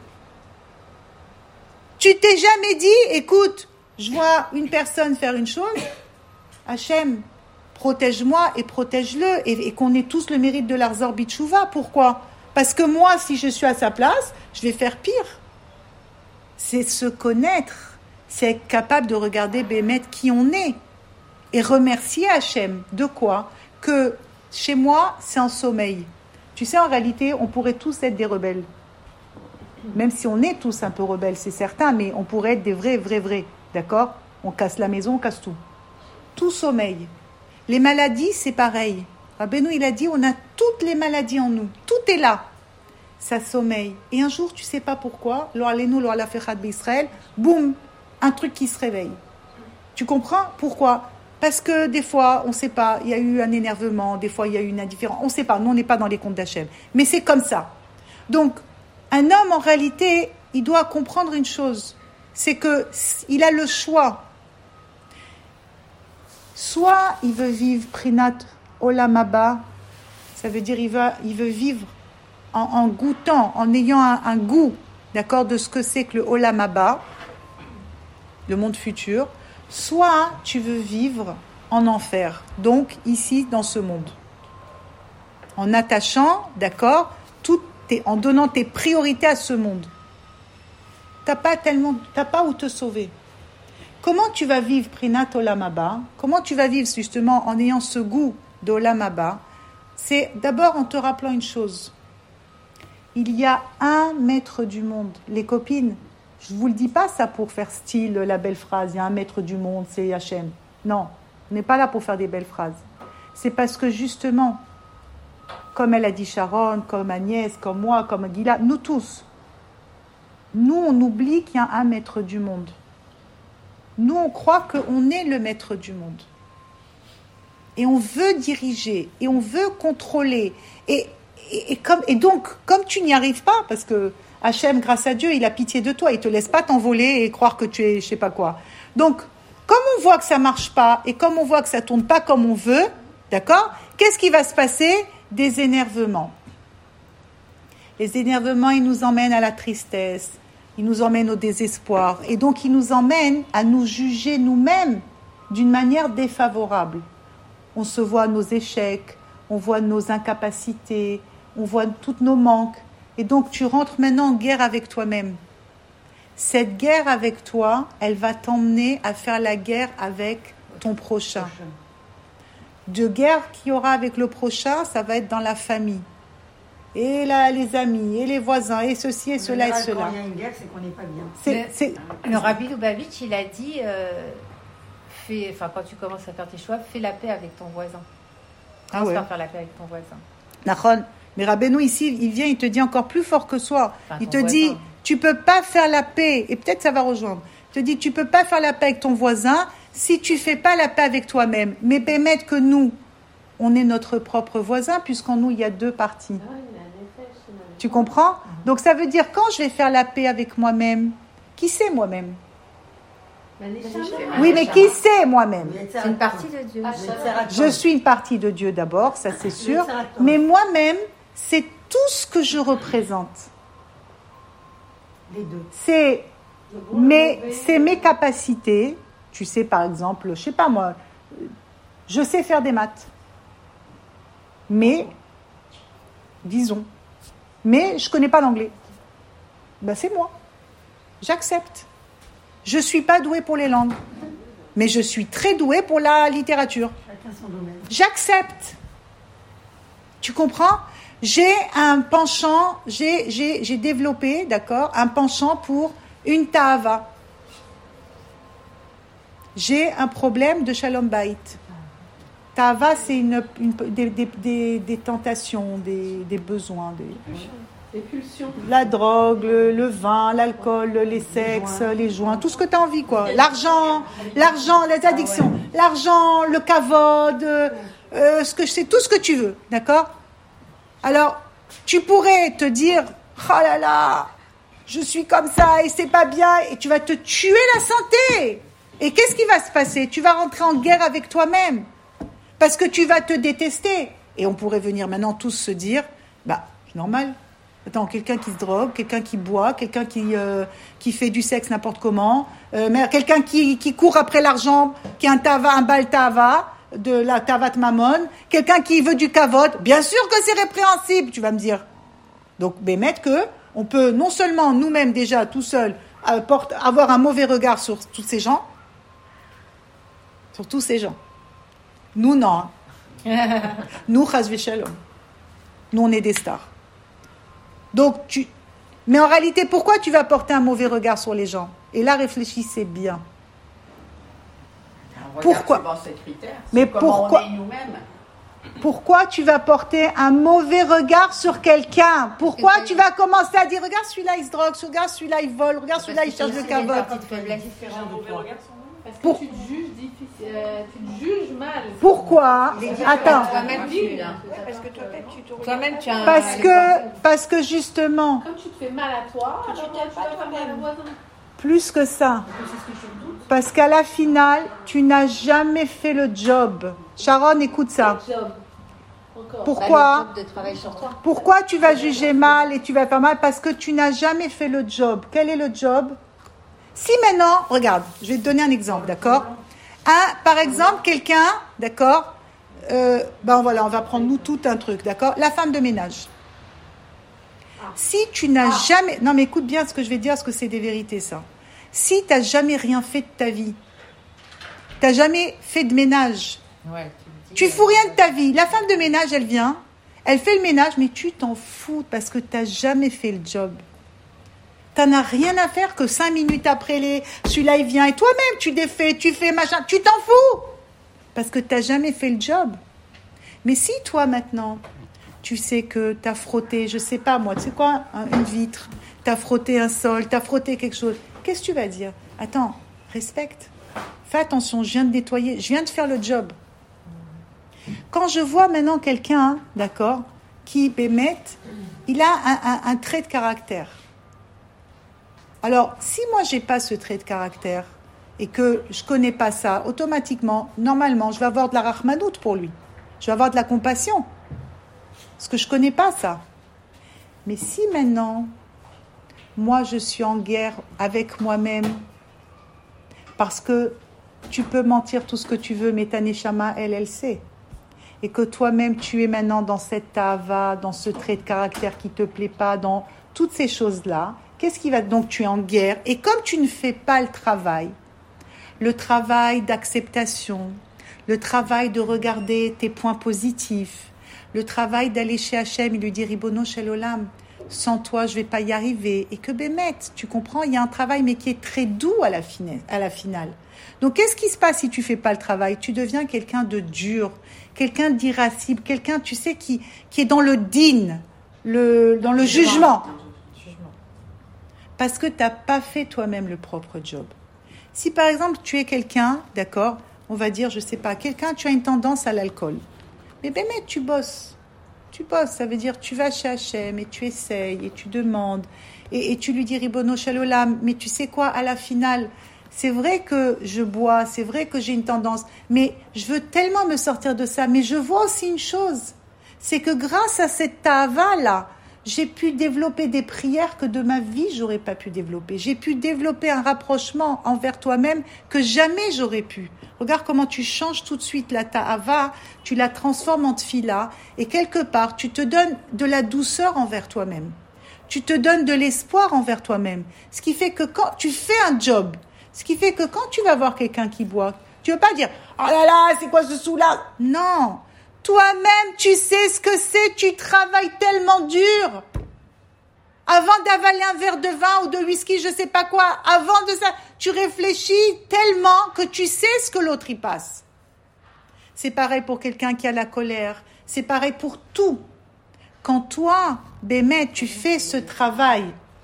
Tu t'es jamais dit, écoute, je vois une personne faire une chose, Hachem, protège-moi et protège-le, et qu'on ait tous le mérite de l'Arzor Bitchouva. Pourquoi? Parce que moi, si je suis à sa place, je vais faire pire. C'est se connaître, c'est être capable de regarder Bémet qui on est, et remercier Hachem. De quoi? Que chez moi, c'est en sommeil. Tu sais, en réalité, on pourrait tous être des rebelles. Même si on est tous un peu rebelles, c'est certain, mais on pourrait être des vrais, d'accord? On casse la maison, on casse tout. Tout sommeil. Les maladies, c'est pareil. Rabbeinu, il a dit, on a toutes les maladies en nous. Tout est là. Ça sommeille. Et un jour, tu sais pas pourquoi, boum, un truc qui se réveille. Tu comprends pourquoi? Parce que des fois, on ne sait pas, il y a eu un énervement, des fois il y a eu une indifférence, on ne sait pas, nous on n'est pas dans les comptes d'Hachem. Mais c'est comme ça. Donc, un homme en réalité, il doit comprendre une chose, c'est qu'il a le choix. Soit il veut vivre Prinat Olam Haba, ça veut dire il veut vivre en goûtant, en ayant un goût, d'accord, de ce que c'est que le Olam Haba, le monde futur. Soit tu veux vivre en enfer, donc ici dans ce monde, en attachant, d'accord, en donnant tes priorités à ce monde. T'as pas où te sauver. Comment tu vas vivre Prinat Olam Haba? Comment tu vas vivre justement en ayant ce goût d'Olam Haba? C'est d'abord en te rappelant une chose. Il y a un maître du monde, les copines. Je ne vous le dis pas ça pour faire style, la belle phrase, il y a un maître du monde, c'est Hachem. Non, on n'est pas là pour faire des belles phrases. C'est parce que justement, comme elle a dit Sharon, comme Agnès, comme moi, comme Gila, nous tous, nous on oublie qu'il y a un maître du monde. Nous on croit qu'on est le maître du monde. Et on veut diriger, et on veut contrôler. Et donc, comme tu n'y arrives pas, parce que Hachem, grâce à Dieu, il a pitié de toi. Il ne te laisse pas t'envoler et croire que tu es je ne sais pas quoi. Donc, comme on voit que ça ne marche pas et comme on voit que ça ne tourne pas comme on veut, d'accord? Qu'est-ce qui va se passer? Des énervements. Les énervements, ils nous emmènent à la tristesse, ils nous emmènent au désespoir. Et donc, ils nous emmènent à nous juger nous-mêmes d'une manière défavorable. On se voit nos échecs, on voit nos incapacités, on voit tous nos manques. Et donc, tu rentres maintenant en guerre avec toi-même. Cette guerre avec toi, elle va t'emmener à faire la guerre avec ton prochain. De guerre qu'il y aura avec le prochain, ça va être dans la famille. Et là, les amis, et les voisins, et ceci, et cela, et cela. Quand il y a une guerre, c'est qu'on n'est pas bien. Le Rabbi Lubavitch, il a dit, quand tu commences à faire tes choix, fais la paix avec ton voisin. Ah ouais. faire la paix avec ton voisin. Nachon. Mais Rabbeinu ici, il vient, il te dit encore plus fort que soi. Enfin, Il ton te voisin. dit, tu peux pas faire la paix, et peut-être ça va rejoindre. Il te dit, tu peux pas faire la paix avec ton voisin si tu fais pas la paix avec toi-même. Mais permettre que nous, on est notre propre voisin, puisqu'en nous, il y a deux parties. Tu comprends? Donc ça veut dire, quand je vais faire la paix avec moi-même, qui c'est moi-même? Oui, mais qui c'est moi-même? C'est une partie de Dieu. Je suis une partie de Dieu d'abord, ça c'est sûr. Mais moi-même, c'est tout ce que je représente. Les deux. C'est mes capacités. Tu sais, par exemple, je sais pas moi, je sais faire des maths. Mais, disons, mais je connais pas l'anglais. Ben c'est moi. J'accepte. Je suis pas douée pour les langues. Mais je suis très douée pour la littérature. Chacun son domaine. J'accepte. Tu comprends? J'ai un penchant, j'ai développé, d'accord, un penchant pour une ta'ava. J'ai un problème de shalom bayit. Ta'ava, c'est des tentations, des besoins, Des pulsions. la drogue, le vin, l'alcool, les sexes, les joints, tout ce que tu as envie, quoi. L'argent, les addictions, l'argent, le kavod, ce que je sais, tout ce que tu veux, d'accord? Alors, tu pourrais te dire, oh là là, je suis comme ça et c'est pas bien, et tu vas te tuer la santé. Et qu'est-ce qui va se passer? Tu vas rentrer en guerre avec toi-même, parce que tu vas te détester. Et on pourrait venir maintenant tous se dire, bah, c'est normal. Attends, quelqu'un qui se drogue, quelqu'un qui boit, quelqu'un qui fait du sexe n'importe comment, mais quelqu'un qui court après l'argent, qui a un bal tava, de la tavat mammon, quelqu'un qui veut du kavod, bien sûr que c'est répréhensible, tu vas me dire. Donc, mettre que on peut non seulement nous-mêmes déjà tout seuls avoir un mauvais regard sur tous ces gens, Nous non. Nous chas v'shalom. Nous on est des stars. Donc mais en réalité, pourquoi tu vas porter un mauvais regard sur les gens? Et là, réfléchissez bien. Pourquoi? Mais pourquoi? Pourquoi tu vas porter un mauvais regard sur quelqu'un? Pourquoi tu vas commencer à dire, regarde celui-là il se drogue, regarde celui-là il vole, regarde celui-là il cherche le kavod. Parce que tu te juges difficile, tu te juges mal. Pourquoi? Attends. Toi-même, tu as un... Parce que justement, Comme tu te fais mal à toi, alors tu vas faire mal au voisin. plus que ça, parce qu'à la finale, tu n'as jamais fait le job. Sharon, écoute ça. Job. Encore. Pourquoi? le job de travail sur toi. Pourquoi tu vas juger mal et tu vas faire mal? Parce que tu n'as jamais fait le job. Quel est le job? Si maintenant, regarde, je vais te donner un exemple, d'accord? Par exemple, quelqu'un, d'accord? Voilà, on va prendre nous tout un truc, d'accord? La femme de ménage. Si tu n'as jamais... Non, mais écoute bien ce que je vais dire, parce que c'est des vérités, ça. Si tu n'as jamais rien fait de ta vie, tu n'as jamais fait de ménage, tu fous rien de ta vie. La femme de ménage, elle vient, elle fait le ménage, mais tu t'en fous parce que tu n'as jamais fait le job. Tu n'en as rien à faire que 5 minutes après, celui-là, il vient, et toi-même, tu défais, tu fais machin, tu t'en fous parce que tu n'as jamais fait le job. Mais si toi, maintenant, tu sais que tu as frotté, je sais pas moi, tu sais quoi, une vitre, tu as frotté un sol, tu as frotté quelque chose, qu'est-ce que tu vas dire? Attends, respecte, fais attention, je viens de nettoyer, je viens de faire le job. Quand je vois maintenant quelqu'un, d'accord, qui il a un trait de caractère. Alors, si moi j'ai pas ce trait de caractère et que je connais pas ça, automatiquement, normalement, je vais avoir de la rahmanout pour lui. Je vais avoir de la compassion. Parce que je connais pas ça. Mais si maintenant, moi je suis en guerre avec moi-même, parce que tu peux mentir tout ce que tu veux, mais ta neshama, elle sait. Et que toi-même, tu es maintenant dans cette tava, dans ce trait de caractère qui te plaît pas, dans toutes ces choses-là, qu'est-ce qui va... Donc, tu es en guerre. Et comme tu ne fais pas le travail d'acceptation, le travail de regarder tes points positifs, le travail d'aller chez Hachem et lui dire, Ribono Shel Olam, sans toi, je vais pas y arriver. Et que Bémet, tu comprends, il y a un travail, mais qui est très doux à la finale. Donc, qu'est-ce qui se passe si tu fais pas le travail? Tu deviens quelqu'un de dur, quelqu'un d'irascible, quelqu'un, tu sais, qui est dans le din, dans le jugement. Parce que tu n'as pas fait toi-même le propre job. Si, par exemple, tu es quelqu'un, d'accord, on va dire, je sais pas, quelqu'un, tu as une tendance à l'alcool. Mais Bémet, tu bosses. Tu bosses, ça veut dire tu vas chez Hachem et tu essayes et tu demandes et tu lui dis Ribono Shalolam, mais tu sais quoi, à la finale, c'est vrai que je bois, c'est vrai que j'ai une tendance, mais je veux tellement me sortir de ça. Mais je vois aussi une chose, c'est que grâce à cette ta'ava-là, j'ai pu développer des prières que de ma vie, j'aurais pas pu développer. J'ai pu développer un rapprochement envers toi-même que jamais j'aurais pu. Regarde comment tu changes tout de suite la ta'ava, tu la transformes en tfila, et quelque part, tu te donnes de la douceur envers toi-même. Tu te donnes de l'espoir envers toi-même. Ce qui fait que quand tu fais un job, ce qui fait que quand tu vas voir quelqu'un qui boit, tu ne veux pas dire « Oh là là, c'est quoi ce sou-là ?» Non, toi-même, tu sais ce que c'est, tu travailles tellement dur. Avant d'avaler un verre de vin ou de whisky, je ne sais pas quoi, avant de ça, tu réfléchis tellement que tu sais ce que l'autre y passe. C'est pareil pour quelqu'un qui a la colère, c'est pareil pour tout. Quand toi, Bémet, tu fais ce travail,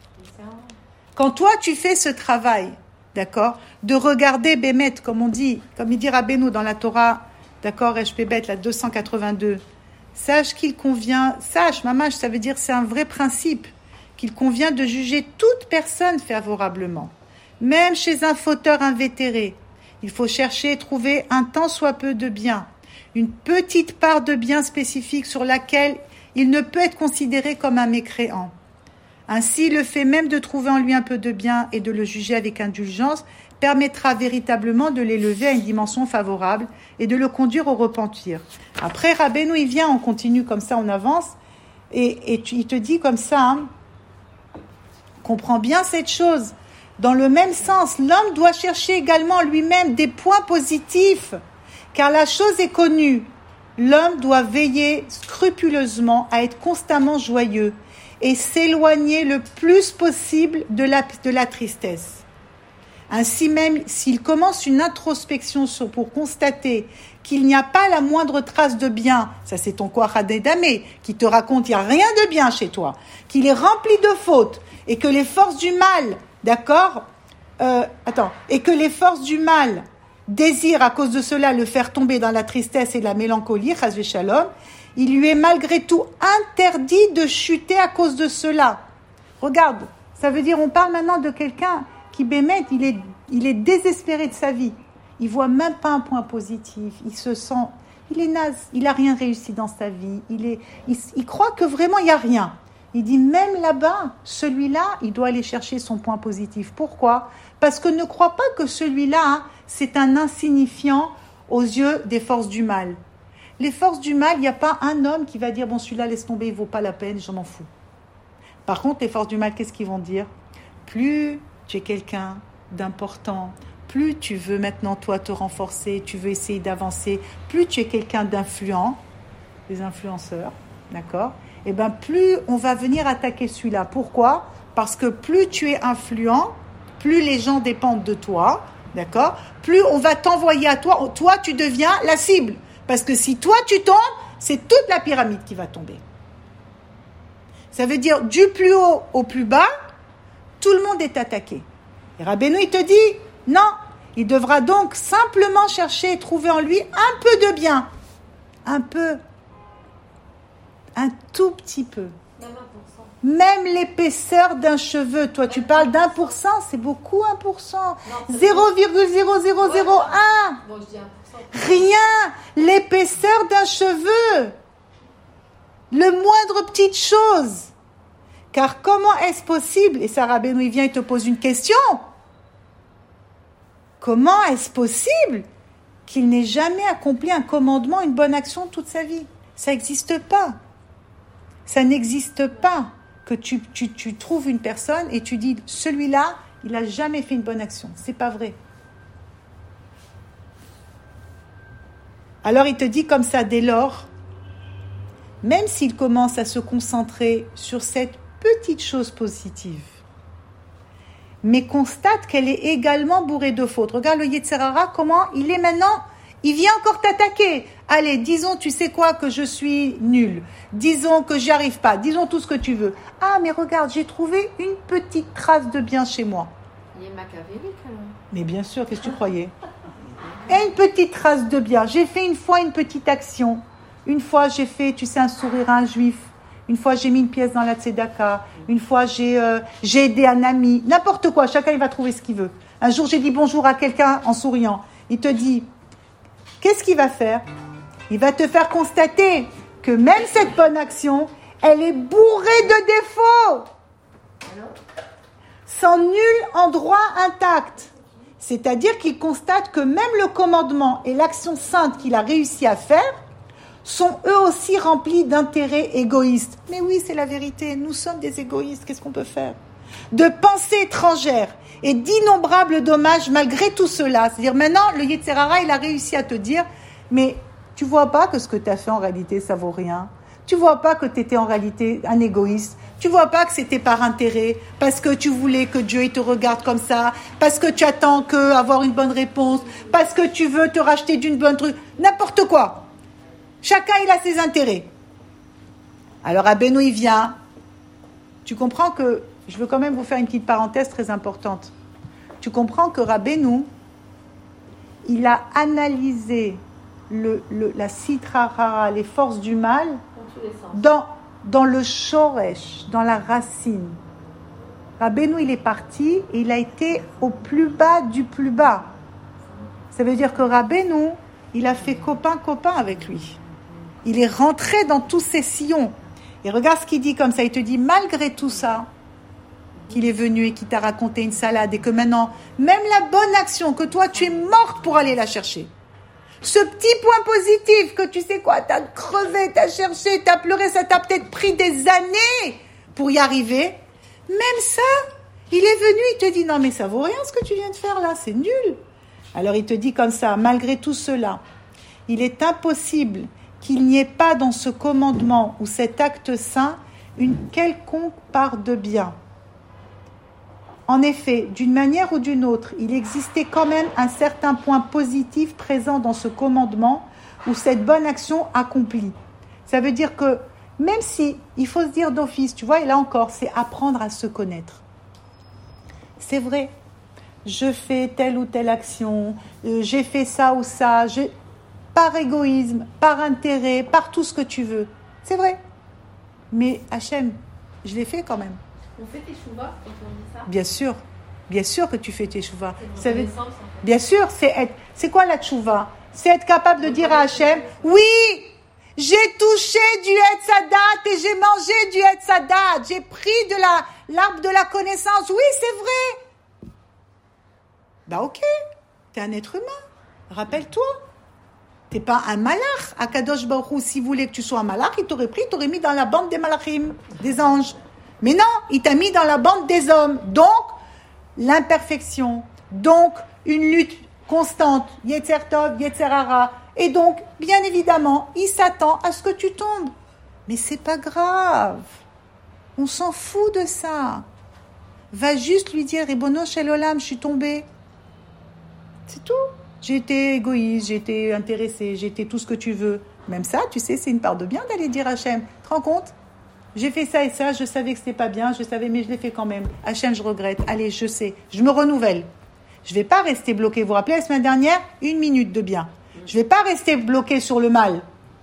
d'accord, de regarder Bémet, comme on dit, comme il dit Rabbeinu dans la Torah, d'accord, Eshpebet, la 282, sache qu'il convient, mamash, ça veut dire c'est un vrai principe, qu'il convient de juger toute personne favorablement, même chez un fauteur invétéré. Il faut chercher et trouver un tant soit peu de bien, une petite part de bien spécifique sur laquelle il ne peut être considéré comme un mécréant. Ainsi, le fait même de trouver en lui un peu de bien et de le juger avec indulgence permettra véritablement de l'élever à une dimension favorable et de le conduire au repentir. Après, Rabbeinu, il vient, on continue comme ça, on avance, et il te dit comme ça, comprends bien cette chose. Dans le même sens, l'homme doit chercher également lui-même des points positifs, car la chose est connue. L'homme doit veiller scrupuleusement à être constamment joyeux et s'éloigner le plus possible de la tristesse. Ainsi même, s'il commence une introspection pour constater qu'il n'y a pas la moindre trace de bien, ça c'est ton Koachadé Damé qui te raconte qu'il n'y a rien de bien chez toi, qu'il est rempli de fautes et que les forces du mal, d'accord, et que les forces du mal désirent à cause de cela le faire tomber dans la tristesse et la mélancolie, chas v'shalom, il lui est malgré tout interdit de chuter à cause de cela. Regarde, ça veut dire, on parle maintenant de quelqu'un qui Bémet, il est désespéré de sa vie. Il voit même pas un point positif. Il se sent, il est naze. Il a rien réussi dans sa vie. Il croit que vraiment il y a rien. Il dit même là-bas, celui-là, il doit aller chercher son point positif. Pourquoi ? Parce que ne crois pas que celui-là, c'est un insignifiant aux yeux des forces du mal. Les forces du mal, il n'y a pas un homme qui va dire bon celui-là laisse tomber, il vaut pas la peine, je m'en fous. Par contre, les forces du mal, qu'est-ce qu'ils vont dire ? Plus tu es quelqu'un d'important, plus tu veux maintenant toi te renforcer, tu veux essayer d'avancer, plus tu es quelqu'un d'influent, les influenceurs, d'accord ? Et bien plus on va venir attaquer celui-là. Pourquoi ? Parce que plus tu es influent, plus les gens dépendent de toi, d'accord ? Plus on va t'envoyer à toi, toi tu deviens la cible. Parce que si toi tu tombes, c'est toute la pyramide qui va tomber. Ça veut dire du plus haut au plus bas, tout le monde est attaqué. Et Rabbeinu, il te dit, non, il devra donc simplement chercher et trouver en lui un peu de bien. Un peu. Un tout petit peu. Même l'épaisseur d'un cheveu. Toi, tu parles d'1%, c'est beaucoup 1%. 0,0001. Bon, je dis 1%. Rien. L'épaisseur d'un cheveu. Le moindre petite chose. Car comment est-ce possible, et Sarah Benoît il vient et te pose une question, comment est-ce possible qu'il n'ait jamais accompli un commandement, une bonne action toute sa vie ? Ça n'existe pas. Ça n'existe pas que tu trouves une personne et tu dis, celui-là, il n'a jamais fait une bonne action. C'est pas vrai. Alors il te dit comme ça, dès lors, même s'il commence à se concentrer sur cette petite chose positive, mais constate qu'elle est également bourrée de fautes. Regarde le Yetzer Hara, comment il est maintenant. Il vient encore t'attaquer. Allez, disons, tu sais quoi, que je suis nulle. Disons que j'y arrive pas. Disons tout ce que tu veux. Ah, mais regarde, j'ai trouvé une petite trace de bien chez moi. Il est machiavélique, alors. Mais bien sûr, qu'est-ce que tu croyais? Et une petite trace de bien. J'ai fait une fois une petite action. Une fois, j'ai fait, tu sais, un sourire à un juif. Une fois, j'ai mis une pièce dans la tzedaka. Une fois, j'ai aidé un ami. N'importe quoi, chacun il va trouver ce qu'il veut. Un jour, j'ai dit bonjour à quelqu'un en souriant. Il te dit, qu'est-ce qu'il va faire? Il va te faire constater que même cette bonne action, elle est bourrée de défauts. Sans nul endroit intact. C'est-à-dire qu'il constate que même le commandement et l'action sainte qu'il a réussi à faire sont eux aussi remplis d'intérêts égoïstes. Mais oui, c'est la vérité, nous sommes des égoïstes, qu'est-ce qu'on peut faire? De pensées étrangères et d'innombrables dommages malgré tout cela. C'est-à-dire maintenant, le Yetzer Hara, il a réussi à te dire, mais tu vois pas que ce que tu as fait en réalité, ça vaut rien. Tu vois pas que tu étais en réalité un égoïste. Tu vois pas que c'était par intérêt, parce que tu voulais que Dieu il te regarde comme ça, parce que tu attends que avoir une bonne réponse, parce que tu veux te racheter d'une bonne truc, n'importe quoi. Chacun il a ses intérêts. Alors Rabbeinu il vient. Tu comprends que je veux quand même vous faire une petite parenthèse très importante. Tu comprends que Rabbeinu il a analysé la sitra hara, les forces du mal dans le shoresh, dans la racine. Rabbeinu il est parti et il a été au plus bas du plus bas. Ça veut dire que Rabbeinu il a fait copain avec lui. Il est rentré dans tous ses sillons. Et regarde ce qu'il dit comme ça. Il te dit, malgré tout ça, qu'il est venu et qu'il t'a raconté une salade et que maintenant, même la bonne action que toi, tu es morte pour aller la chercher. Ce petit point positif que tu sais quoi, t'as crevé, t'as cherché, t'as pleuré, ça t'a peut-être pris des années pour y arriver. Même ça, il est venu, il te dit, non mais ça vaut rien ce que tu viens de faire là, c'est nul. Alors il te dit comme ça, malgré tout cela, il est impossible qu'il n'y ait pas dans ce commandement ou cet acte saint une quelconque part de bien. En effet, d'une manière ou d'une autre, il existait quand même un certain point positif présent dans ce commandement ou cette bonne action accomplie. Ça veut dire que même si, il faut se dire d'office, tu vois, et là encore, c'est apprendre à se connaître. C'est vrai, je fais telle ou telle action, j'ai fait ça ou ça, par égoïsme, par intérêt, par tout ce que tu veux. C'est vrai. Mais Hachem, je l'ai fait quand même. On fait teshuva quand on dit ça? Bien sûr que tu fais teshuva. C'est une reconnaissance, en fait. Bien sûr, c'est quoi la teshuva? C'est être capable de dire à Hachem, oui, j'ai touché du Etz Hadat et j'ai mangé du Etz Hadat, j'ai pris de l'arbre de la connaissance. Oui, c'est vrai. Bah ok, t'es un être humain. Rappelle-toi. T'es pas un malach. Akadosh Baruch Hu, s'il voulait que tu sois un malach, il t'aurait mis dans la bande des malachim, des anges. Mais non, il t'a mis dans la bande des hommes. Donc, l'imperfection, donc une lutte constante, Yetzer Tov, Yetzer Hara. Et donc, bien évidemment, il s'attend à ce que tu tombes. Mais c'est pas grave. On s'en fout de ça. Va juste lui dire, Ribono Shel Olam, je suis tombée. C'est tout. J'ai été égoïste, j'ai été intéressée, j'ai été tout ce que tu veux. Même ça, tu sais, c'est une part de bien d'aller dire à Hachem. Tu te rends compte? J'ai fait ça et ça, je savais que c'était pas bien, je savais, mais je l'ai fait quand même. Hachem, je regrette. Allez, je sais, je me renouvelle. Je vais pas rester bloqué. Vous vous rappelez la semaine dernière, 1 minute de bien. Je vais pas rester bloqué sur le mal.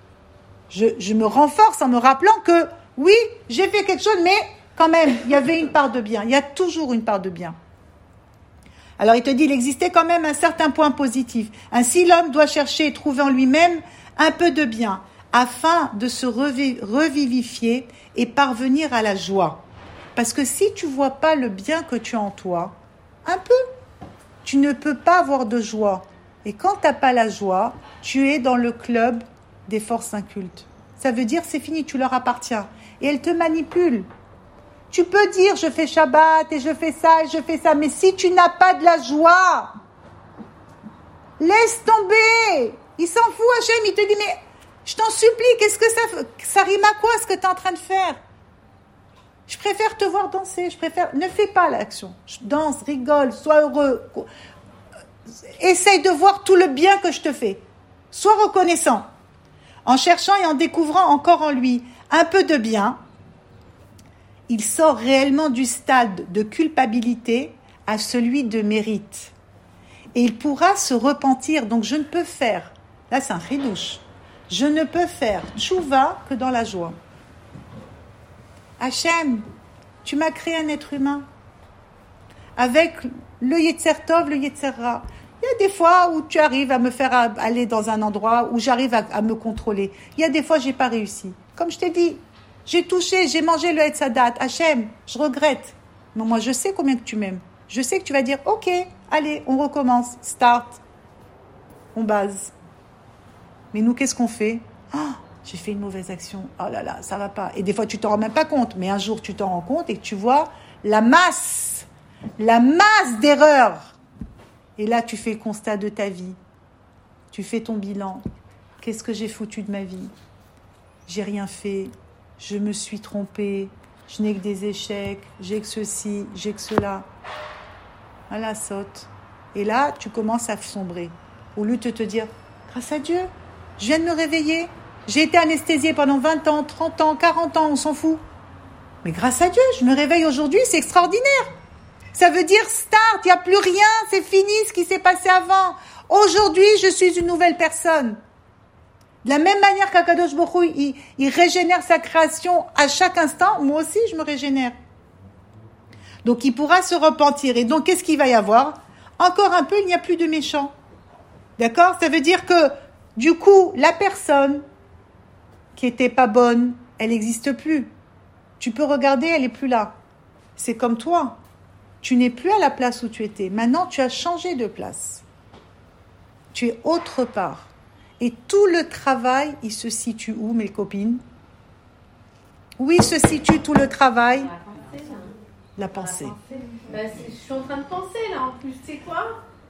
Je me renforce en me rappelant que, oui, j'ai fait quelque chose, mais quand même, il y avait une part de bien. Il y a toujours une part de bien. Alors il te dit, il existait quand même un certain point positif. Ainsi, l'homme doit chercher et trouver en lui-même un peu de bien, afin de se revivifier et parvenir à la joie. Parce que si tu vois pas le bien que tu as en toi, un peu, tu ne peux pas avoir de joie. Et quand tu n'as pas la joie, tu es dans le club des forces incultes. Ça veut dire c'est fini, tu leur appartiens. Et elles te manipulent. Tu peux dire je fais Shabbat et je fais ça et je fais ça, mais si tu n'as pas de la joie, laisse tomber. Il s'en fout, Hachem, il te dit mais je t'en supplie, qu'est-ce que ça rime à quoi ce que tu es en train de faire? Je préfère te voir danser. Ne fais pas l'action. Danse, rigole, sois heureux. Essaye de voir tout le bien que je te fais. Sois reconnaissant. En cherchant et en découvrant encore en lui un peu de bien, il sort réellement du stade de culpabilité à celui de mérite. Et il pourra se repentir. Donc je ne peux faire, là c'est un chidouche, je ne peux faire tchouva que dans la joie. Hachem, tu m'as créé un être humain avec le Yetzer Tov, le Yetzer Ra. Il y a des fois où tu arrives à me faire aller dans un endroit où j'arrive à me contrôler. Il y a des fois où je n'ai pas réussi. Comme je t'ai dit, j'ai touché, j'ai mangé le Hetzadat. Hachem, je regrette. Mais moi, je sais combien que tu m'aimes. Je sais que tu vas dire, ok, allez, on recommence, start, on base. Mais nous, qu'est-ce qu'on fait? J'ai fait une mauvaise action. Oh là là, ça va pas. Et des fois, tu t'en rends même pas compte. Mais un jour, tu t'en rends compte et tu vois la masse d'erreurs. Et là, tu fais le constat de ta vie. Tu fais ton bilan. Qu'est-ce que j'ai foutu de ma vie? J'ai rien fait. Je me suis trompée. Je n'ai que des échecs. J'ai que ceci, j'ai que cela. Voilà, saute. Et là, tu commences à sombrer. Au lieu de te dire, grâce à Dieu, je viens de me réveiller. J'ai été anesthésiée pendant 20 ans, 30 ans, 40 ans, on s'en fout. Mais grâce à Dieu, je me réveille aujourd'hui, c'est extraordinaire. Ça veut dire start, il n'y a plus rien, c'est fini ce qui s'est passé avant. Aujourd'hui, je suis une nouvelle personne. De la même manière qu'Akadosh Baruch Hu, il régénère sa création à chaque instant, moi aussi je me régénère. Donc il pourra se repentir. Et donc qu'est-ce qu'il va y avoir? Encore un peu, il n'y a plus de méchants. D'accord? Ça veut dire que du coup, la personne qui était pas bonne, elle n'existe plus. Tu peux regarder, elle n'est plus là. C'est comme toi. Tu n'es plus à la place où tu étais. Maintenant, tu as changé de place. Tu es autre part. Et tout le travail, il se situe où, mes copines? Où il se situe tout le travail? La pensée. Je suis en train de penser, là, en plus. Tu sais quoi?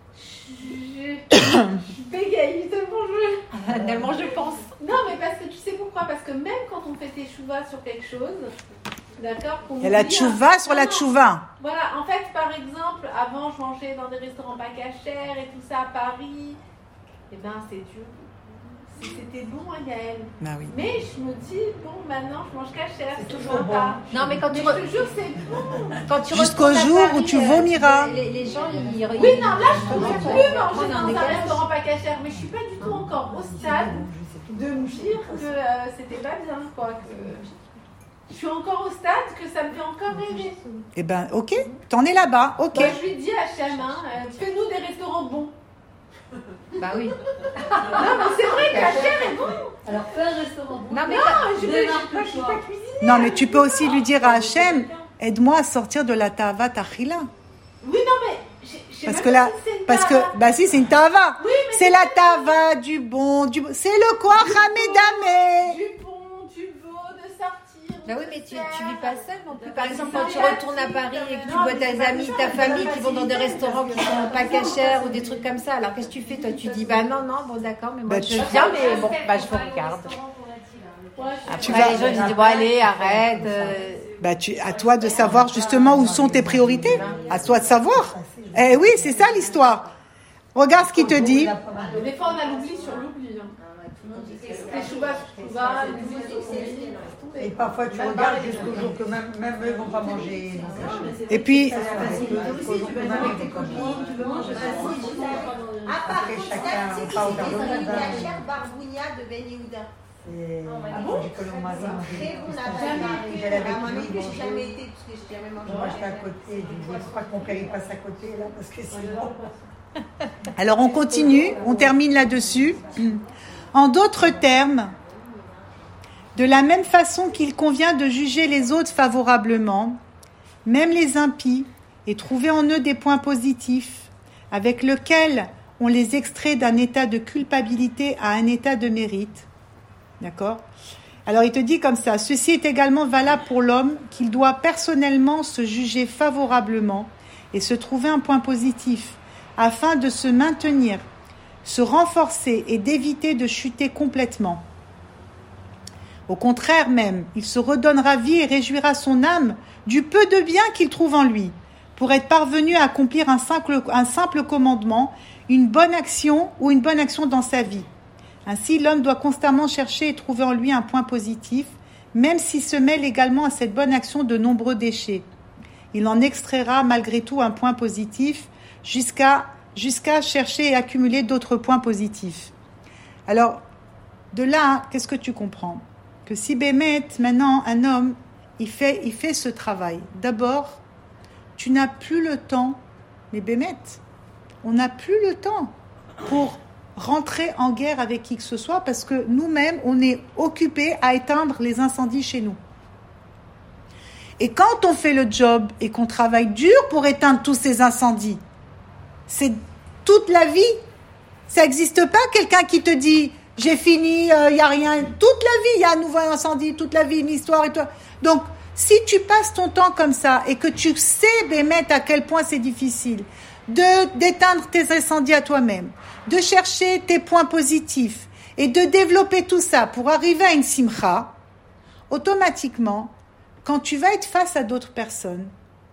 Je bégaye tellement je pense. Non, mais parce que tu sais pourquoi? Parce que même quand on fait tes chouvas sur quelque chose, d'accord? Il y a la tchouva sur la tchouva. Voilà, en fait, par exemple, avant, je mangeais dans des restaurants pas cachers et tout ça à Paris. Eh bien, c'est dur. C'était bon, Yael. Bah oui. Mais je me dis, bon, maintenant, je mange cachère, c'est toujours sympa. Bon. Non, mais quand tu... Je te jure, c'est bon. Quand tu jusqu'au jour Paris, où tu vomiras. Les gens, Oui, non, là, je ne peux plus manger dans un restaurant pas cachère. Mais je ne suis pas du tout encore au stade de me dire que c'était pas bien, quoi. Je suis encore au stade que ça me fait encore rêver. Eh ben, ok, t'en es là-bas, ok. Bah, je lui dis à Hachem, fais-nous des restaurants bons. Bah oui. Non, mais c'est vrai, cachère est bon. Alors fais un restaurant bon. Non, mais je ne suis pas cuisiner. Non, mais tu peux aussi lui dire à Hachem, aide-moi à sortir de la ta'ava ta'chila. Oui, non, mais parce que là, bah si, c'est une ta'ava. Oui, c'est la ta'ava du bon, c'est le quoi, Hamedame. Du bon, du beau, de sortir. Bah oui, mais tu vis pas seul non plus. Par exemple, quand tu retournes à Paris et que tu vois tes amis, ta famille qui vont dans des restaurants qui sont pas cachers ou des trucs comme ça. Alors qu'est-ce que tu fais? Toi, tu dis bah non, bon d'accord, mais moi je viens, mais bon, bah je vous regarde. Après, les gens disent bon allez, arrête. Bah à toi de savoir justement où sont tes priorités. À toi de savoir. Eh oui, c'est ça l'histoire. Regarde ce qu'il te dit. Des fois, on a l'oubli sur l'oubli. Les chouvas, l'oubli sur l'oubli. Et parfois tu regardes jusqu'au jour que même eux ne vont pas manger. Et puis. Après chacun pas au Barbounia de Ben Yehuda. J'ai connu mon mari manger. J'allais avec lui. J'ai jamais été parce que j'ai jamais mangé. Moi j'étais à côté. Je ne crois que mon père il passe à côté là parce que sinon. Alors on continue, on termine là-dessus. En d'autres termes, de la même façon qu'il convient de juger les autres favorablement, même les impies, et trouver en eux des points positifs, avec lesquels on les extrait d'un état de culpabilité à un état de mérite. D'accord ? Alors il te dit comme ça, ceci est également valable pour l'homme, qu'il doit personnellement se juger favorablement et se trouver un point positif, afin de se maintenir, se renforcer et d'éviter de chuter complètement. Au contraire même, il se redonnera vie et réjouira son âme du peu de bien qu'il trouve en lui, pour être parvenu à accomplir un simple commandement, une bonne action ou une bonne action dans sa vie. Ainsi, l'homme doit constamment chercher et trouver en lui un point positif, même s'il se mêle également à cette bonne action de nombreux déchets. Il en extraira malgré tout un point positif jusqu'à chercher et accumuler d'autres points positifs. Alors, de là, qu'est-ce que tu comprends ? Que si Bémet, maintenant, un homme, il fait ce travail. D'abord, tu n'as plus le temps, mais Bémet, on n'a plus le temps pour rentrer en guerre avec qui que ce soit parce que nous-mêmes, on est occupés à éteindre les incendies chez nous. Et quand on fait le job et qu'on travaille dur pour éteindre tous ces incendies, c'est toute la vie. Ça n'existe pas quelqu'un qui te dit « j'ai fini, il n'y a rien ». Toute la vie, il y a un nouveau incendie, toute la vie, une histoire et tout. Donc, si tu passes ton temps comme ça et que tu sais, Bémet, à quel point c'est difficile d'éteindre tes incendies à toi-même, de chercher tes points positifs et de développer tout ça pour arriver à une simcha, automatiquement, quand tu vas être face à d'autres personnes,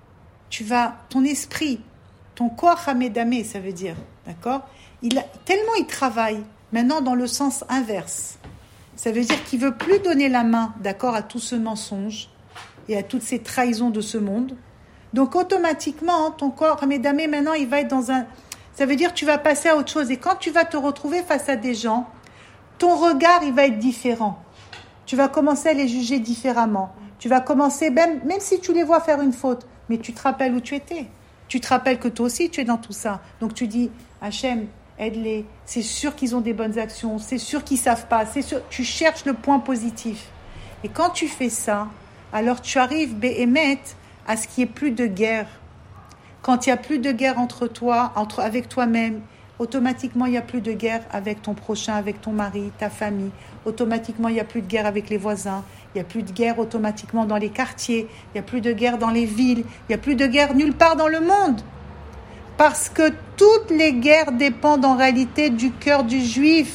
ton esprit, ton corps hamedamé, ça veut dire, d'accord ? Tellement il travaille, maintenant dans le sens inverse. Ça veut dire qu'il ne veut plus donner la main, d'accord, à tout ce mensonge et à toutes ces trahisons de ce monde. Donc automatiquement, ton corps hamedamé, maintenant, il va être dans un... Ça veut dire que tu vas passer à autre chose. Et quand tu vas te retrouver face à des gens, ton regard, il va être différent. Tu vas commencer à les juger différemment. Tu vas commencer, même si tu les vois faire une faute, mais tu te rappelles où tu étais. Tu te rappelles que toi aussi, tu es dans tout ça. Donc tu dis, Hachem, aide-les. C'est sûr qu'ils ont des bonnes actions. C'est sûr qu'ils ne savent pas. C'est sûr. Tu cherches le point positif. Et quand tu fais ça, alors tu arrives, Béhémet, à ce qu'il n'y ait plus de guerre. Quand il n'y a plus de guerre entre toi, avec toi-même, automatiquement, il n'y a plus de guerre avec ton prochain, avec ton mari, ta famille. Automatiquement, il n'y a plus de guerre avec les voisins. Il n'y a plus de guerre automatiquement dans les quartiers. Il n'y a plus de guerre dans les villes. Il n'y a plus de guerre nulle part dans le monde. Parce que toutes les guerres dépendent en réalité du cœur du juif.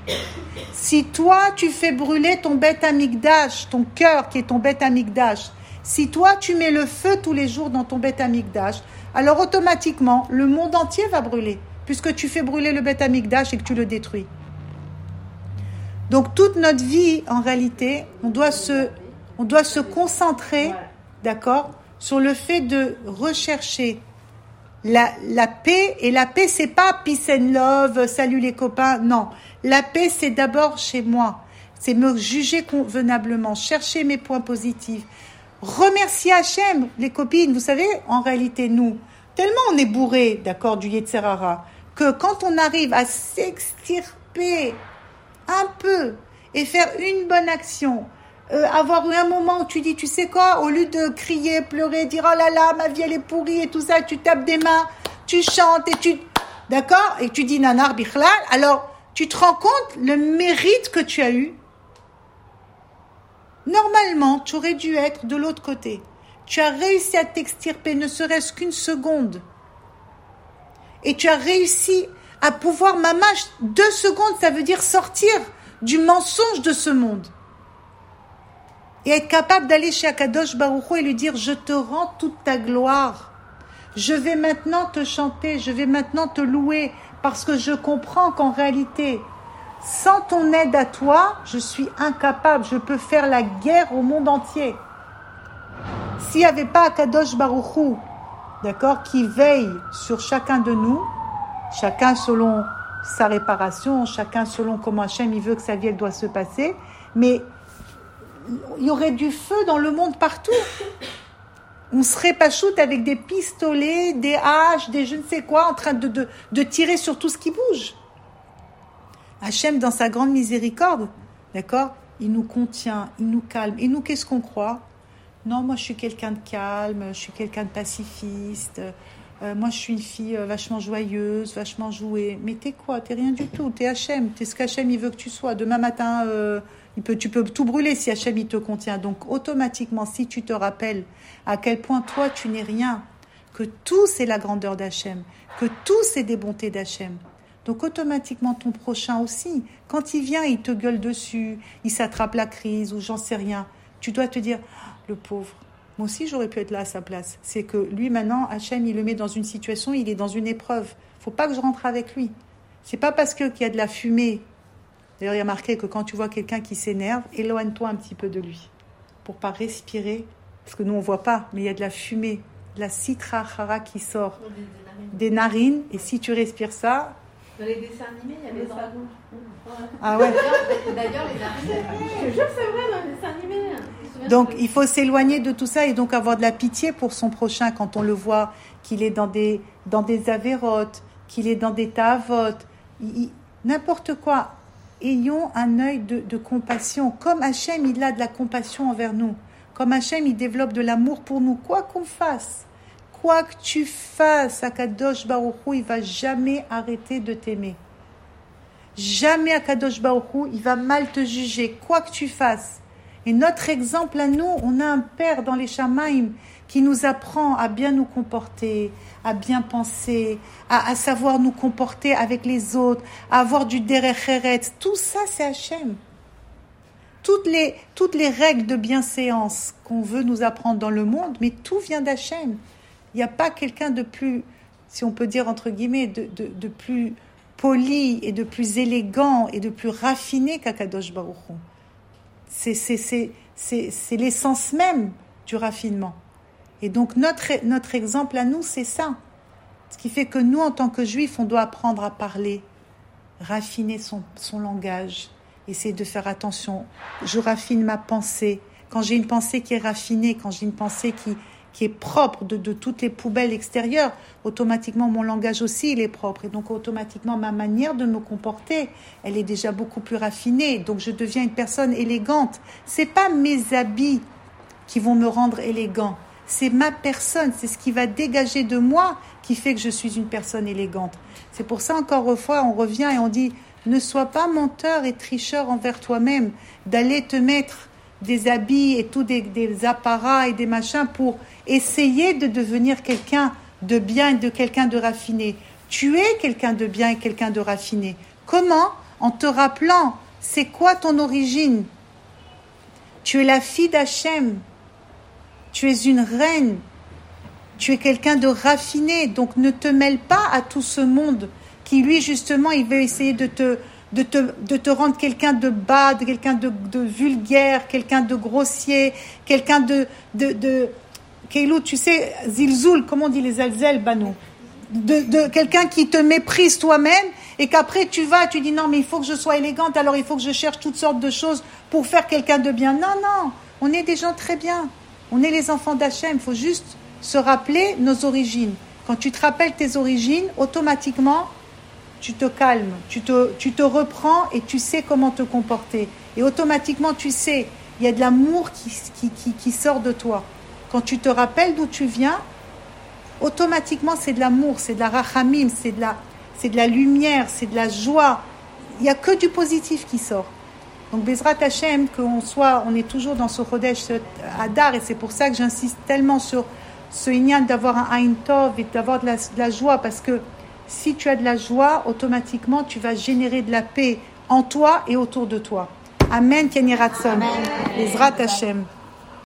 Si toi, tu fais brûler ton Beth Amikdash, ton cœur qui est ton Beth Amikdash, si toi, tu mets le feu tous les jours dans ton Beth Amikdash, alors automatiquement, le monde entier va brûler, puisque tu fais brûler le Beth Amikdash et que tu le détruis. Donc, toute notre vie, en réalité, on doit se concentrer, d'accord, sur le fait de rechercher la paix. Et la paix, c'est pas peace and love, salut les copains, non. La paix, c'est d'abord chez moi. C'est me juger convenablement, chercher mes points positifs. Remercier Hachem, les copines. Vous savez, en réalité, nous, tellement on est bourrés, d'accord, du Yetzer Hara, que quand on arrive à s'extirper un peu et faire une bonne action, avoir eu un moment où tu dis, tu sais quoi, au lieu de crier, pleurer, dire oh là là, ma vie elle est pourrie et tout ça, tu tapes des mains, tu chantes et d'accord, et tu dis nanar bichlal, alors tu te rends compte le mérite que tu as eu. Normalement, tu aurais dû être de l'autre côté. Tu as réussi à t'extirper, ne serait-ce qu'une seconde. Et tu as réussi à pouvoir, mamash, 2 secondes, ça veut dire sortir du mensonge de ce monde. Et être capable d'aller chez Akadosh Baruch Hu et lui dire, je te rends toute ta gloire. Je vais maintenant te chanter, je vais maintenant te louer, parce que je comprends qu'en réalité, sans ton aide à toi, je suis incapable, je peux faire la guerre au monde entier. S'il n'y avait pas Akadosh Baruch Hu, d'accord, qui veille sur chacun de nous, chacun selon sa réparation, chacun selon comment Hachem il veut que sa vie elle doit se passer, mais il y aurait du feu dans le monde partout. On serait pas shoot avec des pistolets, des haches, des je ne sais quoi, en train de tirer sur tout ce qui bouge. Hachem, dans sa grande miséricorde, d'accord, il nous contient, il nous calme. Et nous, qu'est-ce qu'on croit ? Non, moi, je suis quelqu'un de calme, je suis quelqu'un de pacifiste. Moi, je suis une fille vachement joyeuse, vachement jouée. Mais t'es quoi ? T'es rien du tout. T'es Hachem. T'es ce qu'Hachem, il veut que tu sois. Demain matin, tu peux tout brûler si Hachem, il te contient. Donc, automatiquement, si tu te rappelles à quel point toi, tu n'es rien, que tout, c'est la grandeur d'Hachem, que tout, c'est des bontés d'Hachem, Donc automatiquement ton prochain aussi, quand il vient, il te gueule dessus, il s'attrape la crise ou j'en sais rien, tu dois te dire, le pauvre, moi aussi j'aurais pu être là à sa place. C'est que lui maintenant, Hachem, il le met dans une situation, il est dans une épreuve. Faut pas que je rentre avec lui. C'est pas parce qu'il y a de la fumée. D'ailleurs, il y a marqué que quand tu vois quelqu'un qui s'énerve, éloigne-toi un petit peu de lui pour pas respirer, parce que nous on voit pas, mais il y a de la fumée, de la citra hara qui sort des narines, et si tu respires ça. Dans les dessins animés, il y a des dragons. Ah ouais. D'ailleurs, les araignées. Je te jure, c'est vrai, dans les dessins animés. Donc, il faut s'éloigner de tout ça et donc avoir de la pitié pour son prochain quand on le voit, qu'il est dans des avérotes, qu'il est dans des ta'avotes, n'importe quoi. Ayons un œil de compassion. Comme Hachem, il a de la compassion envers nous. Comme Hachem, il développe de l'amour pour nous. Quoi qu'on fasse, quoi que tu fasses, Akadosh Baruch Hu, il va jamais arrêter de t'aimer. Jamais Akadosh Baruch Hu, il va mal te juger, quoi que tu fasses. Et notre exemple à nous, on a un Père dans les Shamaïm qui nous apprend à bien nous comporter, à bien penser, à savoir nous comporter avec les autres, à avoir du derech eretz. Tout ça, c'est Hachem. Toutes les règles de bienséance qu'on veut nous apprendre dans le monde, mais tout vient d'Hachem. Il n'y a pas quelqu'un de plus, si on peut dire entre guillemets, de plus poli et de plus élégant et de plus raffiné qu'Akadosh Baruch Hu. C'est l'essence même du raffinement. Et donc notre exemple à nous, c'est ça. Ce qui fait que nous, en tant que juifs, on doit apprendre à parler, raffiner son langage, essayer de faire attention. Je raffine ma pensée. Quand j'ai une pensée qui est raffinée, quand j'ai une pensée qui est propre de toutes les poubelles extérieures, automatiquement mon langage aussi il est propre et donc automatiquement ma manière de me comporter elle est déjà beaucoup plus raffinée, donc je deviens une personne élégante. C'est pas mes habits qui vont me rendre élégant, c'est ma personne, c'est ce qui va dégager de moi qui fait que je suis une personne élégante. C'est pour ça encore une fois on revient et on dit ne sois pas menteur et tricheur envers toi-même d'aller te mettre des habits et tout des apparats et des machins pour essayer de devenir quelqu'un de bien et de quelqu'un de raffiné. Tu es quelqu'un de bien et quelqu'un de raffiné. Comment ? En te rappelant, c'est quoi ton origine ? Tu es la fille d'Hachem. Tu es une reine. Tu es quelqu'un de raffiné. Donc ne te mêle pas à tout ce monde qui, lui, justement, il veut essayer de te rendre quelqu'un de bas, de quelqu'un de vulgaire, quelqu'un de grossier, quelqu'un de Keilou, tu sais, zilzoul, comment on dit les alzel, banou, de quelqu'un qui te méprise toi-même et qu'après tu dis non mais il faut que je sois élégante, alors il faut que je cherche toutes sortes de choses pour faire quelqu'un de bien. Non, on est des gens très bien, on est les enfants d'Hachem, il faut juste se rappeler nos origines. Quand tu te rappelles tes origines, automatiquement tu te calmes, tu te reprends et tu sais comment te comporter. Et automatiquement, tu sais, il y a de l'amour qui sort de toi. Quand tu te rappelles d'où tu viens, automatiquement, c'est de l'amour, c'est de la rachamim, c'est de la lumière, c'est de la joie. Il n'y a que du positif qui sort. Donc, Bezrat Hashem, on est toujours dans ce Chodesh, ce Hadar, et c'est pour ça que j'insiste tellement sur ce inyan d'avoir un Aïn Tov et d'avoir de la joie, parce que si tu as de la joie, automatiquement, tu vas générer de la paix en toi et autour de toi. Amen, Kenny Ratson. Bezrat Hashem.